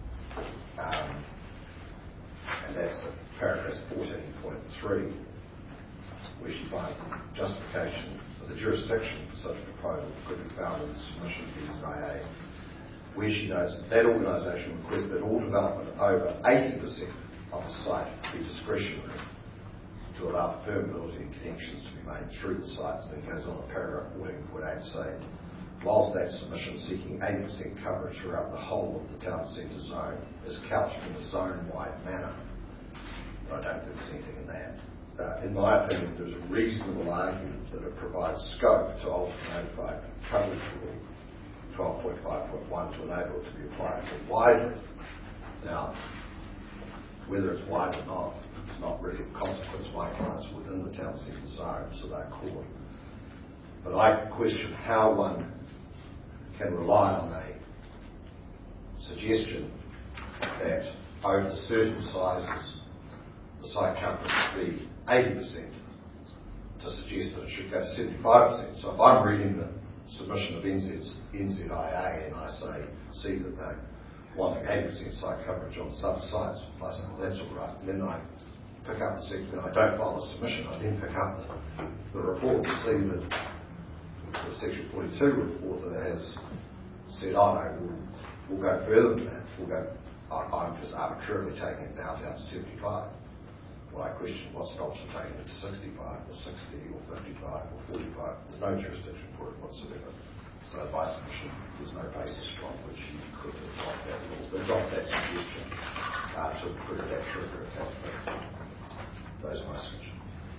and that's paragraph 14.3, where she finds the justification for the jurisdiction for such a proposal could be found in the submission of the NZIA where she notes that organisation requests that all development over 80% of the site be discretionary to allow permeability and connections to be made through the sites. Then goes on a paragraph 14.8 saying, whilst that submission seeking 80% coverage throughout the whole of the town centre zone is couched in a zone-wide manner, I don't think there's anything in that. In my opinion, there's a reasonable argument that it provides scope to alter notified coverage rule 12.5.1 to enable it to be applied more widely. Now, whether it's wide or not, it's not really of consequence. My clients are within the town centre zone, so they're caught. But I question how one can rely on a suggestion that over certain sizes the site coverage be 80% to suggest that it should go to 75%. So if I'm reading the submission of NZIA and I see that they want 80% site coverage on some sites, I say, well, that's all right. And then I pick up the section, I don't file a submission, I then pick up the report to see that the Section 42 report that has said, oh no, we'll go further than that. I'm just arbitrarily taking it down to 75. Well, I question what stops them taking it to 65 or 60 or 55 or 45. There's no jurisdiction for it whatsoever. So by submission, there's no basis from which you could adopt that rule, adopt that suggestion to prove that trigger effect. Those are my suggestions.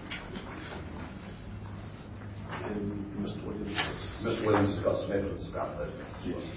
And Mr. Williams. Mr. Williams has got some evidence about the issues.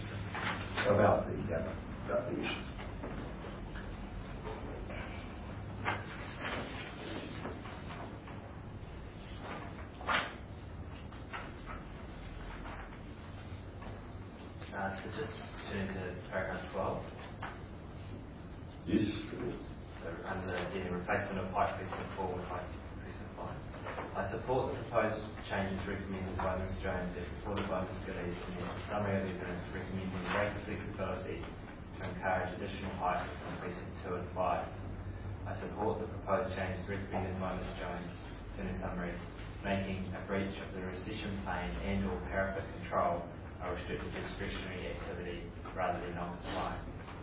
So just turn to paragraph 12. Yes. So under the replacement of pipe precinct 4 with pipe precinct 5. I support the proposed changes recommended by Ms Jones as supported by Ms Gillies in the summary of evidence recommending greater flexibility to encourage additional height from precinct 2 and 5. I support the proposed changes recommended by Ms Jones in the summary, making a breach of the recession plane and or parapet control a restricted discretionary activity rather than non-compliant.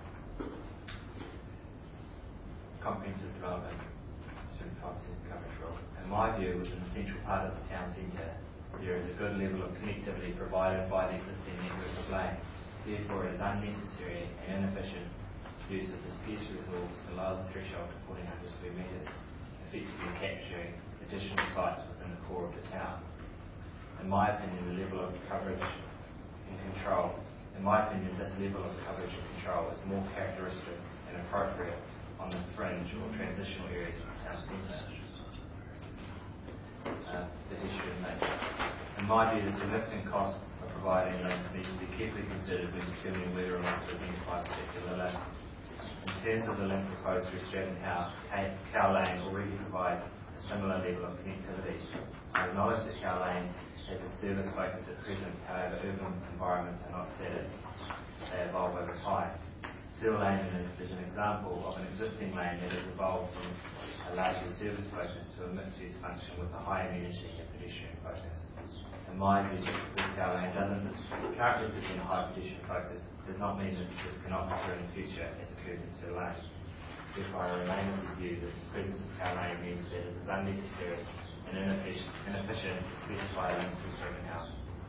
Comprehensive development, 75% coverage rule. In my view, within the central part of the town centre, there is a good level of connectivity provided by the existing network of lanes. Therefore, it is unnecessary and inefficient use of the scarce resource to lower the threshold to 1400 square metres, effectively capturing additional sites within the core of the town. In my opinion, this level of coverage and control is more characteristic and appropriate on the fringe or transitional areas of the town centre. Pedestrian links. In my view, the significant cost of providing links needs to be carefully considered when determining whether or not to identify a particular link. In terms of the link proposed through Stratton House, Cow Lane already provides a similar level of connectivity. I acknowledge that Cow Lane has a service focus at present, however urban environments are not static. They evolve over time. Seal Lane is an example of an existing lane that has evolved from a largely service focus to a mixed-use function with a high amenity and pedestrian focus. In my view, this Cow Lane doesn't currently present a high pedestrian focus does not mean that this cannot occur in the future as occurred in Seal Lane. Therefore, I remain of the view that the presence of Cow Lane means that it is unnecessary and inefficient to specify a link to Stratton House.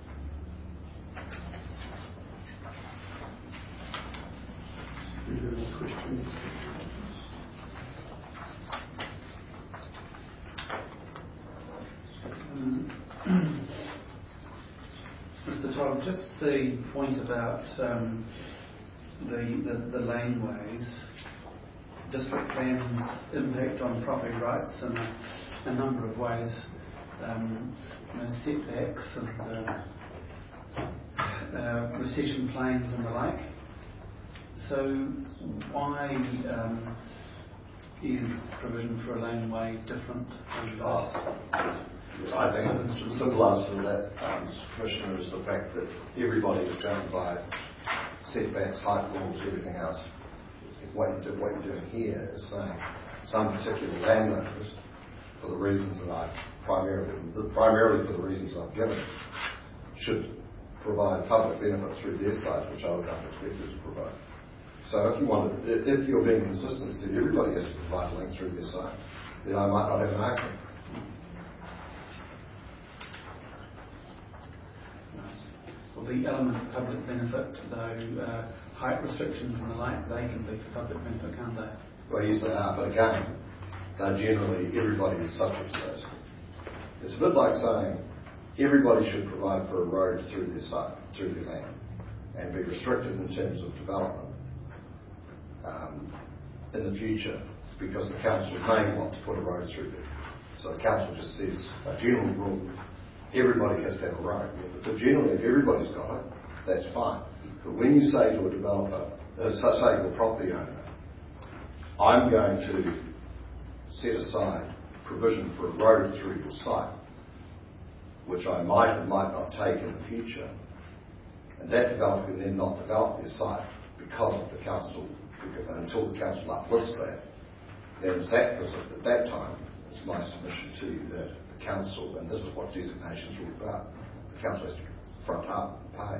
Any questions? Mr. Todd, just the point about the laneways. District plans impact on property rights in a number of ways, setbacks and recession planes and the like. So why is provision for a laneway different from those? I think the simple answer to that, Commissioner, is the fact that everybody is bound by setbacks, height rules, everything else. What you're doing here is saying some particular landowners, for the reasons that I've primarily for the reasons I've given, should provide public benefit through their site, which others aren't expected to provide. So if you're being consistent, so everybody has to provide a link through their site, then I might not have an argument. Well, the element of public benefit, though, height restrictions and the like, they can be for public benefit, can't they? Well, yes, they are, but again, they're generally, everybody is subject to those. It's a bit like saying everybody should provide for a road through their site, through their land, and be restricted in terms of development in the future, because the council may want to put a road through there. So the council just says, a general rule, everybody has to have a road. But generally, if everybody's got it, that's fine. But when you say to a developer, say to a property owner, I'm going to set aside provision for a road through your site, which I might or might not take in the future, and that developer can then not develop their site because of the council, until the council uplifts that, then it's that, because at that time, it's my submission to you that the council, and this is what designations are all about, the council has to front up and pay.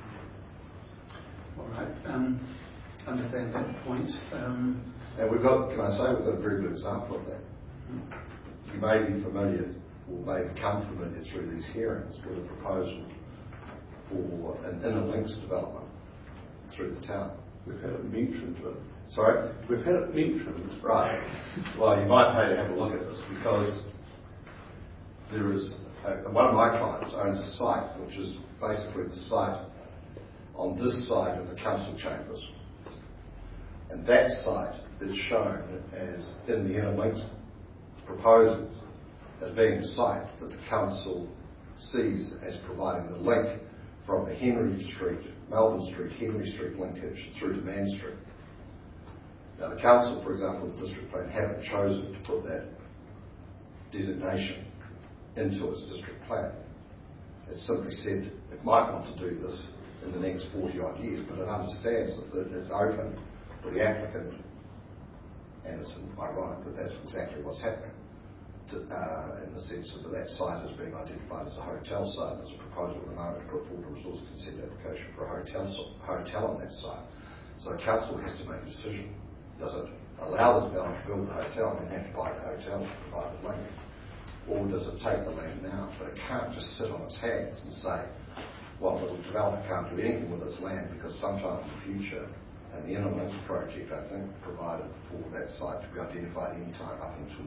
All right. Understand that point. And we've got, can I say, we've got a very good example of that. You may be familiar, or may become familiar through these hearings, with a proposal for an inner links development through the town. We've had it mentioned. Sorry? We've had it mentioned. Right. Well, you might pay to have a look at this, because there is one of my clients owns a site which is basically the site on this side of the council chambers, and that site is shown as in the inner links proposals as being a site that the council sees as providing the link from the Melbourne Street, Henry Street linkage through to Man Street. Now the council, for example, the district plan, haven't chosen to put that designation into its district plan. It simply said it might want to do this in the next 40 odd years, but it understands that it's open for the applicant, and it's ironic that that's exactly what's happening, in the sense that that site is being identified as a hotel site. There's a proposal at the moment to put forward a resource consent application for a hotel on that site. So the council has to make a decision. Does it allow the developer to build the hotel and then have to buy the hotel to provide the link? Or does it take the land now? But it can't just sit on its hands and say, well, the developer can't do anything with its land, because sometime in the future, and the Inner Links project, I think, provided for that site to be identified any time up until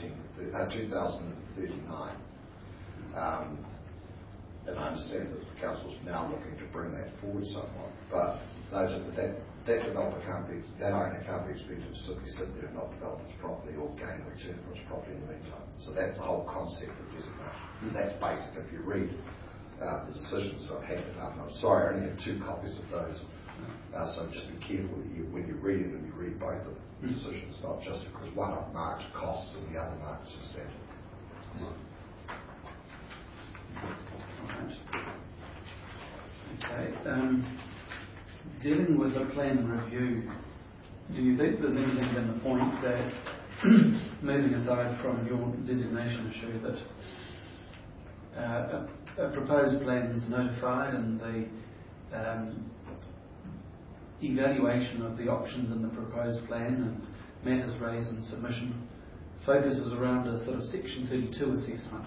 2039. And I understand that the council's now looking to bring that forward somewhat, but that developer can't be, that owner can't be expected to simply sit there and not develop its property or gain a return from its property in the meantime. So that's the whole concept of designation. And that's basic. If you read the decisions that I've handed up, and I'm sorry, I only have 2 copies of those. So just be careful that when you're reading them, you read both of the decisions, not just because one I've marked costs and the other marked substantive. Right. Okay. Dealing with the plan review, do you think there's anything in the point that, moving aside from your designation issue, that a proposed plan is notified and the evaluation of the options in the proposed plan and matters raised in submission focuses around a sort of Section 32 assessment?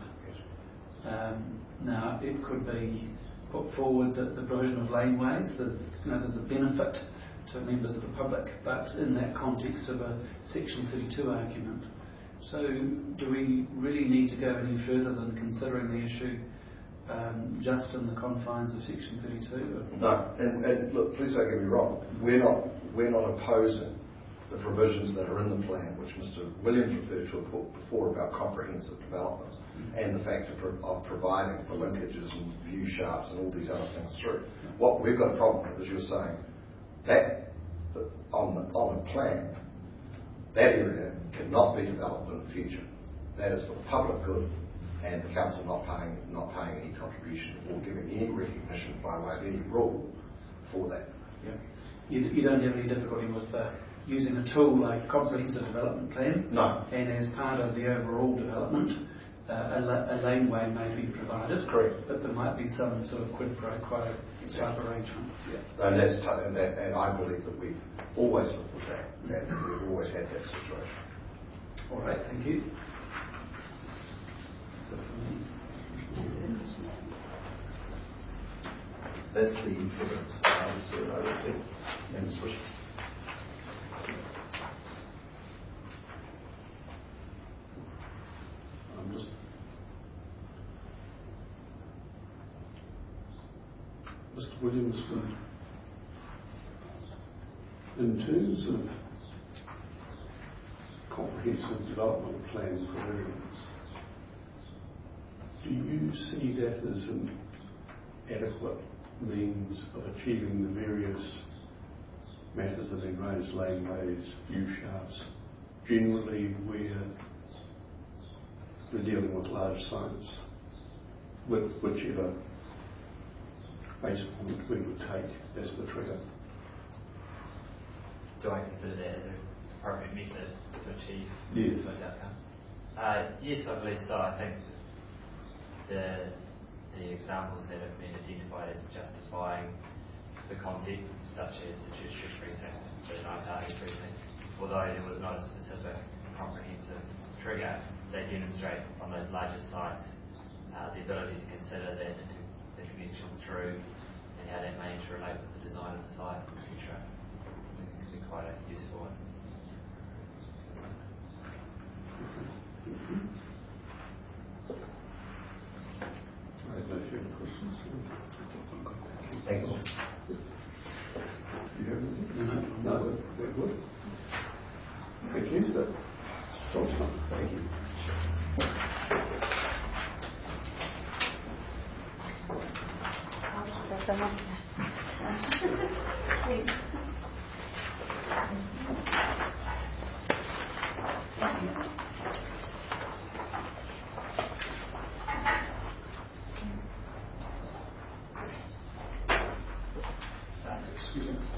Now, it could be put forward that the provision of laneways, there's a benefit to members of the public, but in that context of a Section 32 argument. So do we really need to go any further than considering the issue just in the confines of Section 32? No, and look, please don't get me wrong. We're not opposing the provisions that are in the plan, which Mr. Williams referred to before about comprehensive development and the fact of providing for linkages and view shafts and all these other things through. What we've got a problem with is you're saying that on the plan, that area cannot be developed in the future. That is for the public good, and the council not paying any contribution or giving any recognition by way of any rule for that. Yeah. You don't have any difficulty with using a tool like comprehensive development plan? No. And as part of the overall development, a laneway may be provided. Correct. But there might be some sort of quid pro quo type arrangement. Yeah. And I believe that we've always looked at that, and we've always had that situation. All right, thank you. So for me. That's the evidence. I would think. And switch. Mr. Williams, in terms of comprehensive development plan provisions, do you see that as an adequate means of achieving the various matters that have been raised, laneways, U-shafts, generally where we're dealing with large sites, with whichever base point we would take as the trigger? Do I consider that as an appropriate method to achieve Yes. those outcomes? Yes, I believe so. I think the examples that have been identified as justifying the concept, such as the Church Street precinct, the Ngātahi precinct, although there was not a specific comprehensive trigger, they demonstrate on those larger sites the ability to consider that the connections through and how that may interrelate with the design of the site, etc. I think it could be quite a useful one. I have no further questions. Thank you. Do you have anything? No. Very good. Thank you, sir. Johnson. Thank you. Excuse me.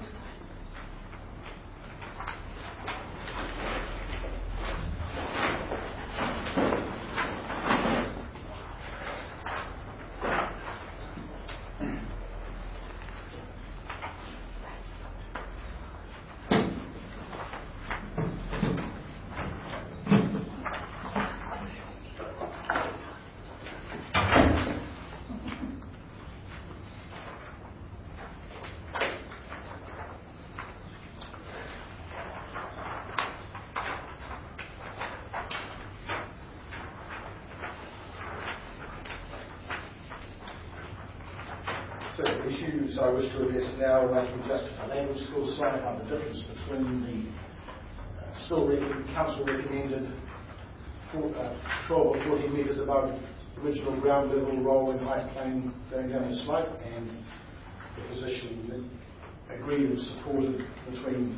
So the issues I wish to address now relate to just a language school site and the difference between the council recommended 12 or 14 metres above original ground level rolling height plane going down the slope, and the position that agreed and supported between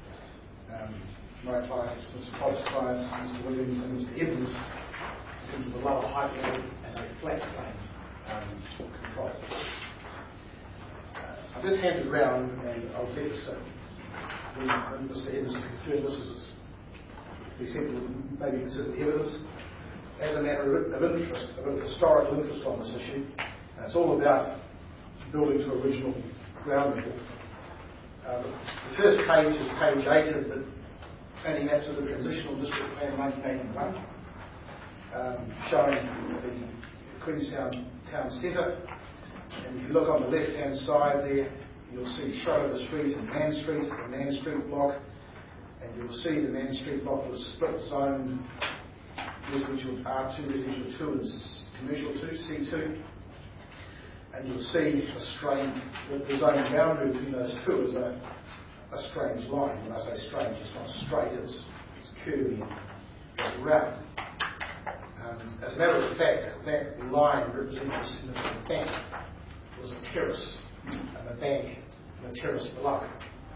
my clients, Mr. Todd's clients, Mr. Williams and Mr. Evans, in terms of the lower height level and a flat plane control. I've just handed round, and I'll let when Mr. Evans confirmed this is he said maybe consider the evidence as a matter of interest, of historical interest on this issue. It's all about building to original ground level. The first page is page 8 of the planning maps of the Transitional District Plan 1981, showing the Queenstown Town Centre. And if you look on the left-hand side there, you'll see Schroeder Street and Mann Street, the Mann Street block. And you'll see the Mann Street block was split zoned residential R2, residential 2 and commercial 2, C2. And you'll see the zone boundary between those two is a strange line. When I say strange, it's not straight, it's curvy, it's round. As a matter of fact, that line represents a significant bank. It was a terrace, and the bank and the terrace below.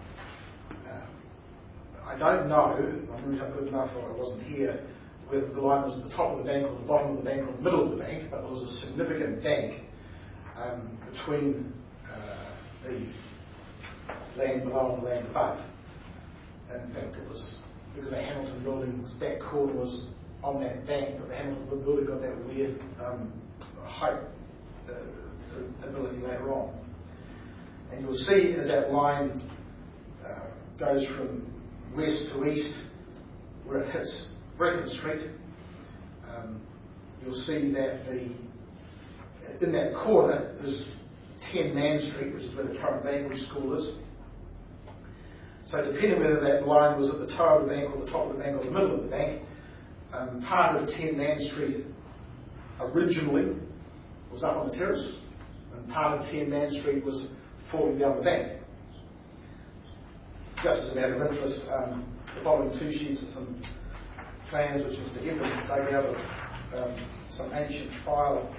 I don't know, I'm not good enough or I wasn't here, whether the line was at the top of the bank or the bottom of the bank or the middle of the bank, but there was a significant bank between the land below and the land above. And in fact, it was because the Hamilton building's back corner was on that bank, that the Hamilton building got that weird height ability later on. And you'll see as that line goes from west to east, where it hits Brecon Street, you'll see that in that corner is 10 Man Street, which is where the current language school is. So depending whether that line was at the toe of the bank or the top of the bank or the middle of the bank, part of 10 Man Street originally was up on the terrace, and part of 10 Man Street was falling down the bank. Just as a matter of interest, the following two sheets are some plans which Mr. Evans dug out of some ancient file,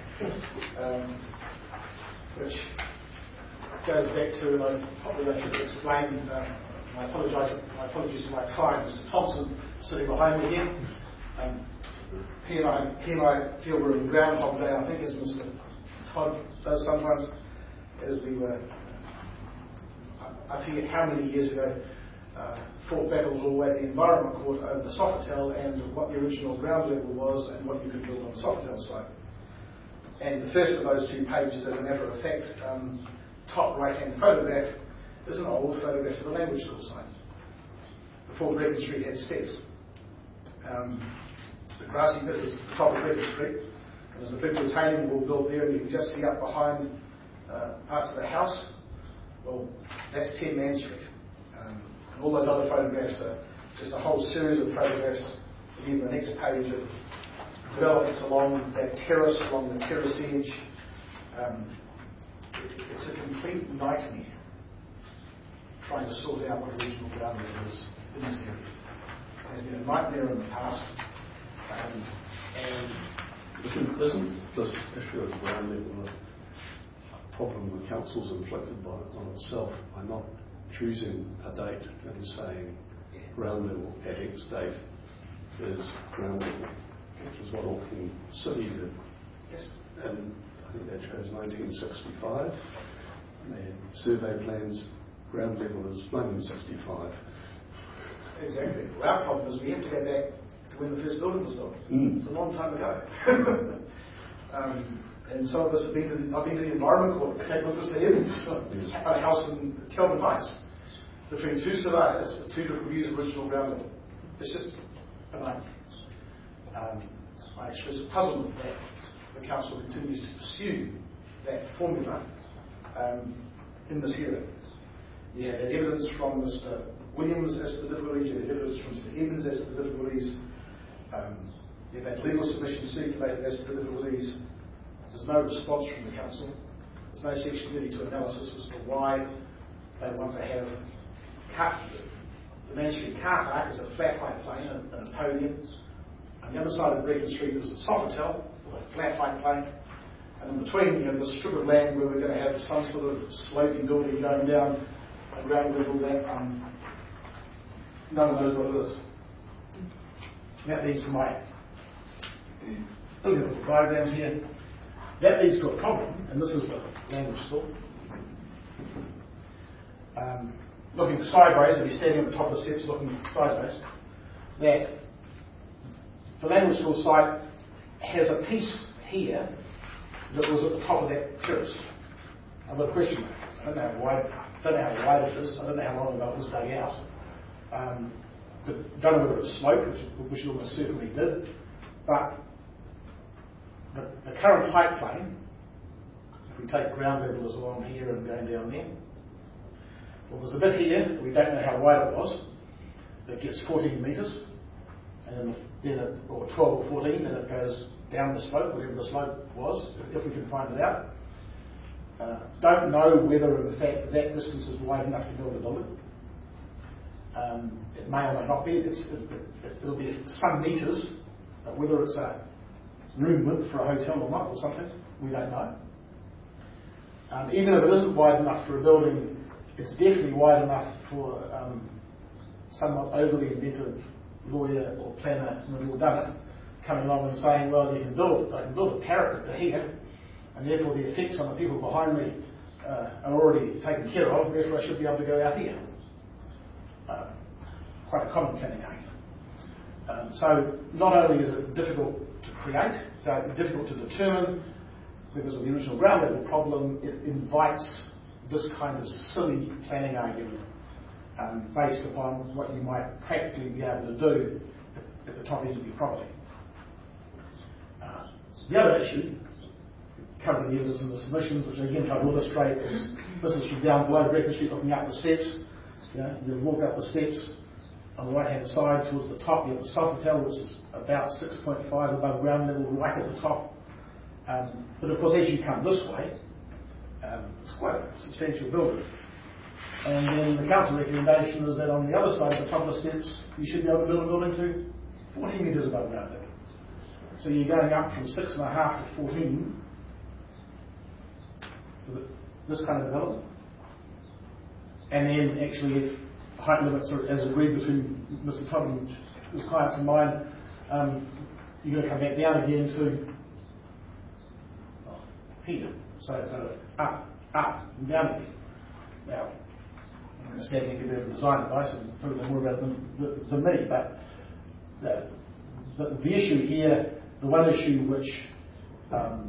which goes back to, and I probably don't have to explain, my apologies to my client, Mr. Thompson, sitting behind me here. He and I feel we're in Groundhog Day, I think, as Mr. Todd does sometimes, as we were, I forget how many years ago, fought battles all the way to the Environment Court over the Sofitel and what the original ground level was and what you could build on the Sofitel site. And the first of those two pages, as a matter of fact, top right-hand photograph, is an old photograph of the language school site, before Brecon Street had steps. The grassy bit is the top of Brecon Street, and there's a big retaining wall built there, and you can just see up behind parts of the house. Well, that's 10 Man Street. And all those other photographs are just a whole series of photographs, again, the next page of developments along that terrace, along the terrace edge. It's a complete nightmare trying to sort out what original ground level is in this area. It has been a nightmare in the past. And isn't this issue of ground level a problem the council's inflicted on itself by not choosing a date and saying ground level at X date is ground level, which is what Auckland City did. yes. And I think that shows 1965. And their survey plans, ground level is 1965. Exactly. Well, our problem is we have to go back to when the first building was built. It's a long time ago. And some of us have been I've been to the Environment Court, with Mr. Evans, at a house in Kelvin Heights, between two surveyors with two different views of original ground level. It's just a nightmare. I express puzzlement that the council continues to pursue that formula in this hearing. You have evidence from Mr. Williams as to the difficulties, you have evidence from Mr. Evans as to the difficulties, you have had legal submissions circulated as to the difficulties. There's no response from the council. There's no Section 32 analysis as to why they want to have the Main Street car park is a flat height plane and a podium. On the other side of Brecon Street is a Sofitel with a flat height plane. And in between, you have this strip of land where we're going to have some sort of sloping building going down a ground level that no one knows what it is. That leads to my little diagrams here. That leads to a problem, and this is the language school. Looking sideways, if you're standing at the top of the steps looking sideways, that the language school site has a piece here that was at the top of that terrace. I've got a question. I don't know how wide it is. I don't know how long ago it was dug out. Don't know whether it sloped, which it almost certainly did. But the current height plane, if we take ground level as along here and going down there, well, there's a bit here, we don't know how wide it was, that gets 14 metres, and then or 12 or 14, and it goes down the slope, whatever the slope was, if we can find it out. Don't know whether, in fact, that distance is wide enough to build a building. It may or may not be. It'll be some metres, but whether it's a room width for a hotel or not, or something, we don't know. Even if it isn't wide enough for a building, it's definitely wide enough for somewhat overly inventive lawyer or planner in the Lord Dunnett coming along and saying, well, I can build a parapet to here, and therefore the effects on the people behind me are already taken care of, therefore I should be able to go out here. Quite a common planning So not only is it difficult to create, difficult to determine because of the original ground level problem, it invites this kind of silly planning argument based upon what you might practically be able to do at the top end of your property. The other issue, covered in the evidence in the submissions, which I again try to illustrate, is this is from down below Brecken Street looking up the steps. You walk up the steps on the right hand side towards the top, you have the Sofitel, which is about 6.5 above ground level, right at the top. But of course, as you come this way, it's quite a substantial building. And then the council recommendation is that on the other side of the top of the steps, you should be able to build a building to 14 metres above ground level. So you're going up from 6.5 to 14 for this kind of development. And then actually, if height limits are as agreed between Mr. Todd and his clients and mine, you're going to come back down again to here. So up, and down again. Now, I'm going to stand here and give you a design advice and probably know more about it than me, but the issue here, the one issue which Mr.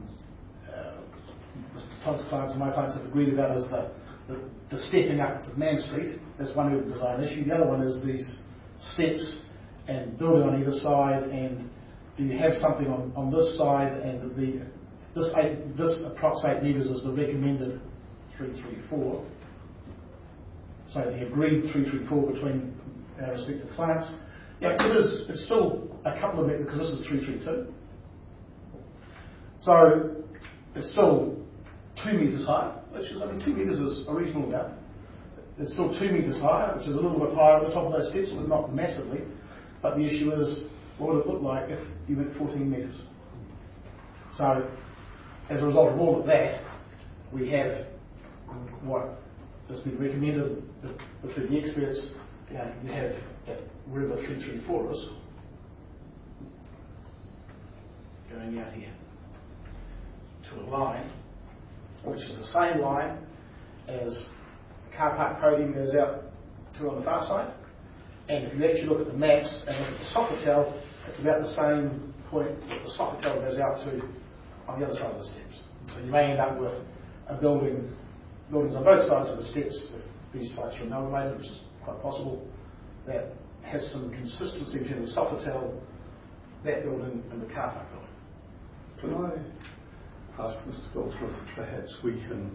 Todd's clients and my clients have agreed about is the stepping up to Man Street. That's one design issue. The other one is these steps and building on either side, and do you have something on this side, and this approx 8 metres is the recommended 334. So the agreed 334 between our respective clients. Yeah, it's still a couple of metres because this is 332. So it's still 2 metres high, which is, 2 metres is a reasonable amount. It's still 2 metres higher, which is a little bit higher at the top of those steps, but not massively. But the issue is, what would it look like if you went 14 metres? So, as a result of all of that, we have what has been recommended between the experts. You have at wherever 334 is, going out here to a line, which is the same line as the car park podium goes out to on the far side. And if you actually look at the maps and look at the Sofitel, it's about the same point that the Sofitel goes out to on the other side of the steps. So you may end up with a buildings on both sides of the steps, if these sites are amalgamated, which is quite possible, that has some consistency between the Sofitel, that building, and the car park building. Can I ask Mr. Goldsmith, perhaps we can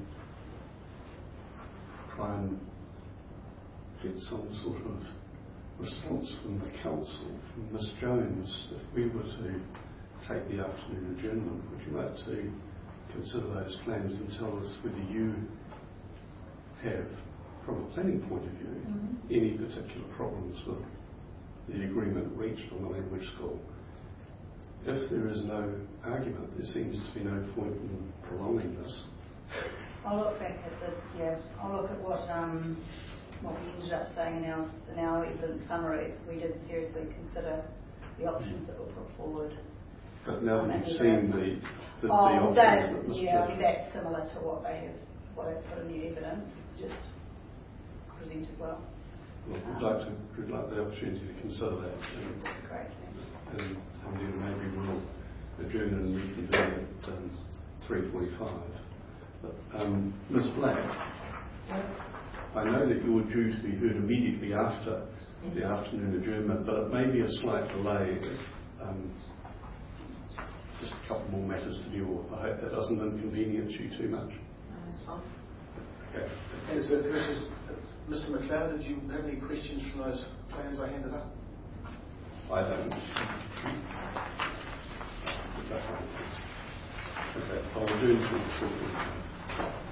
try and get some sort of response from the council, from Ms. Jones, if we were to take the afternoon adjournment, would you like to consider those plans and tell us whether you have, from a planning point of view, any particular problems with the agreement reached on the language school? If there is no argument, there seems to be no point in prolonging this. I'll look back at I'll look at what we ended up saying in our evidence summaries. We did seriously consider the options that were put forward. But now that you've seen the options that Mr. Yeah, that's similar to what they've put in the evidence. It's just presented well. Well, we'd like the opportunity to consider that. Great. And then maybe we'll adjourn and reconvene at 3:45. But Ms. Black, I know that you're due to be heard immediately after the afternoon adjournment, but it may be a slight delay. Just a couple more matters to deal with. I hope that doesn't inconvenience you too much. No, that's fine. Okay. As Mr. McLeod, did you have any questions from those plans I handed up? I don't. Okay. I'll do it shortly.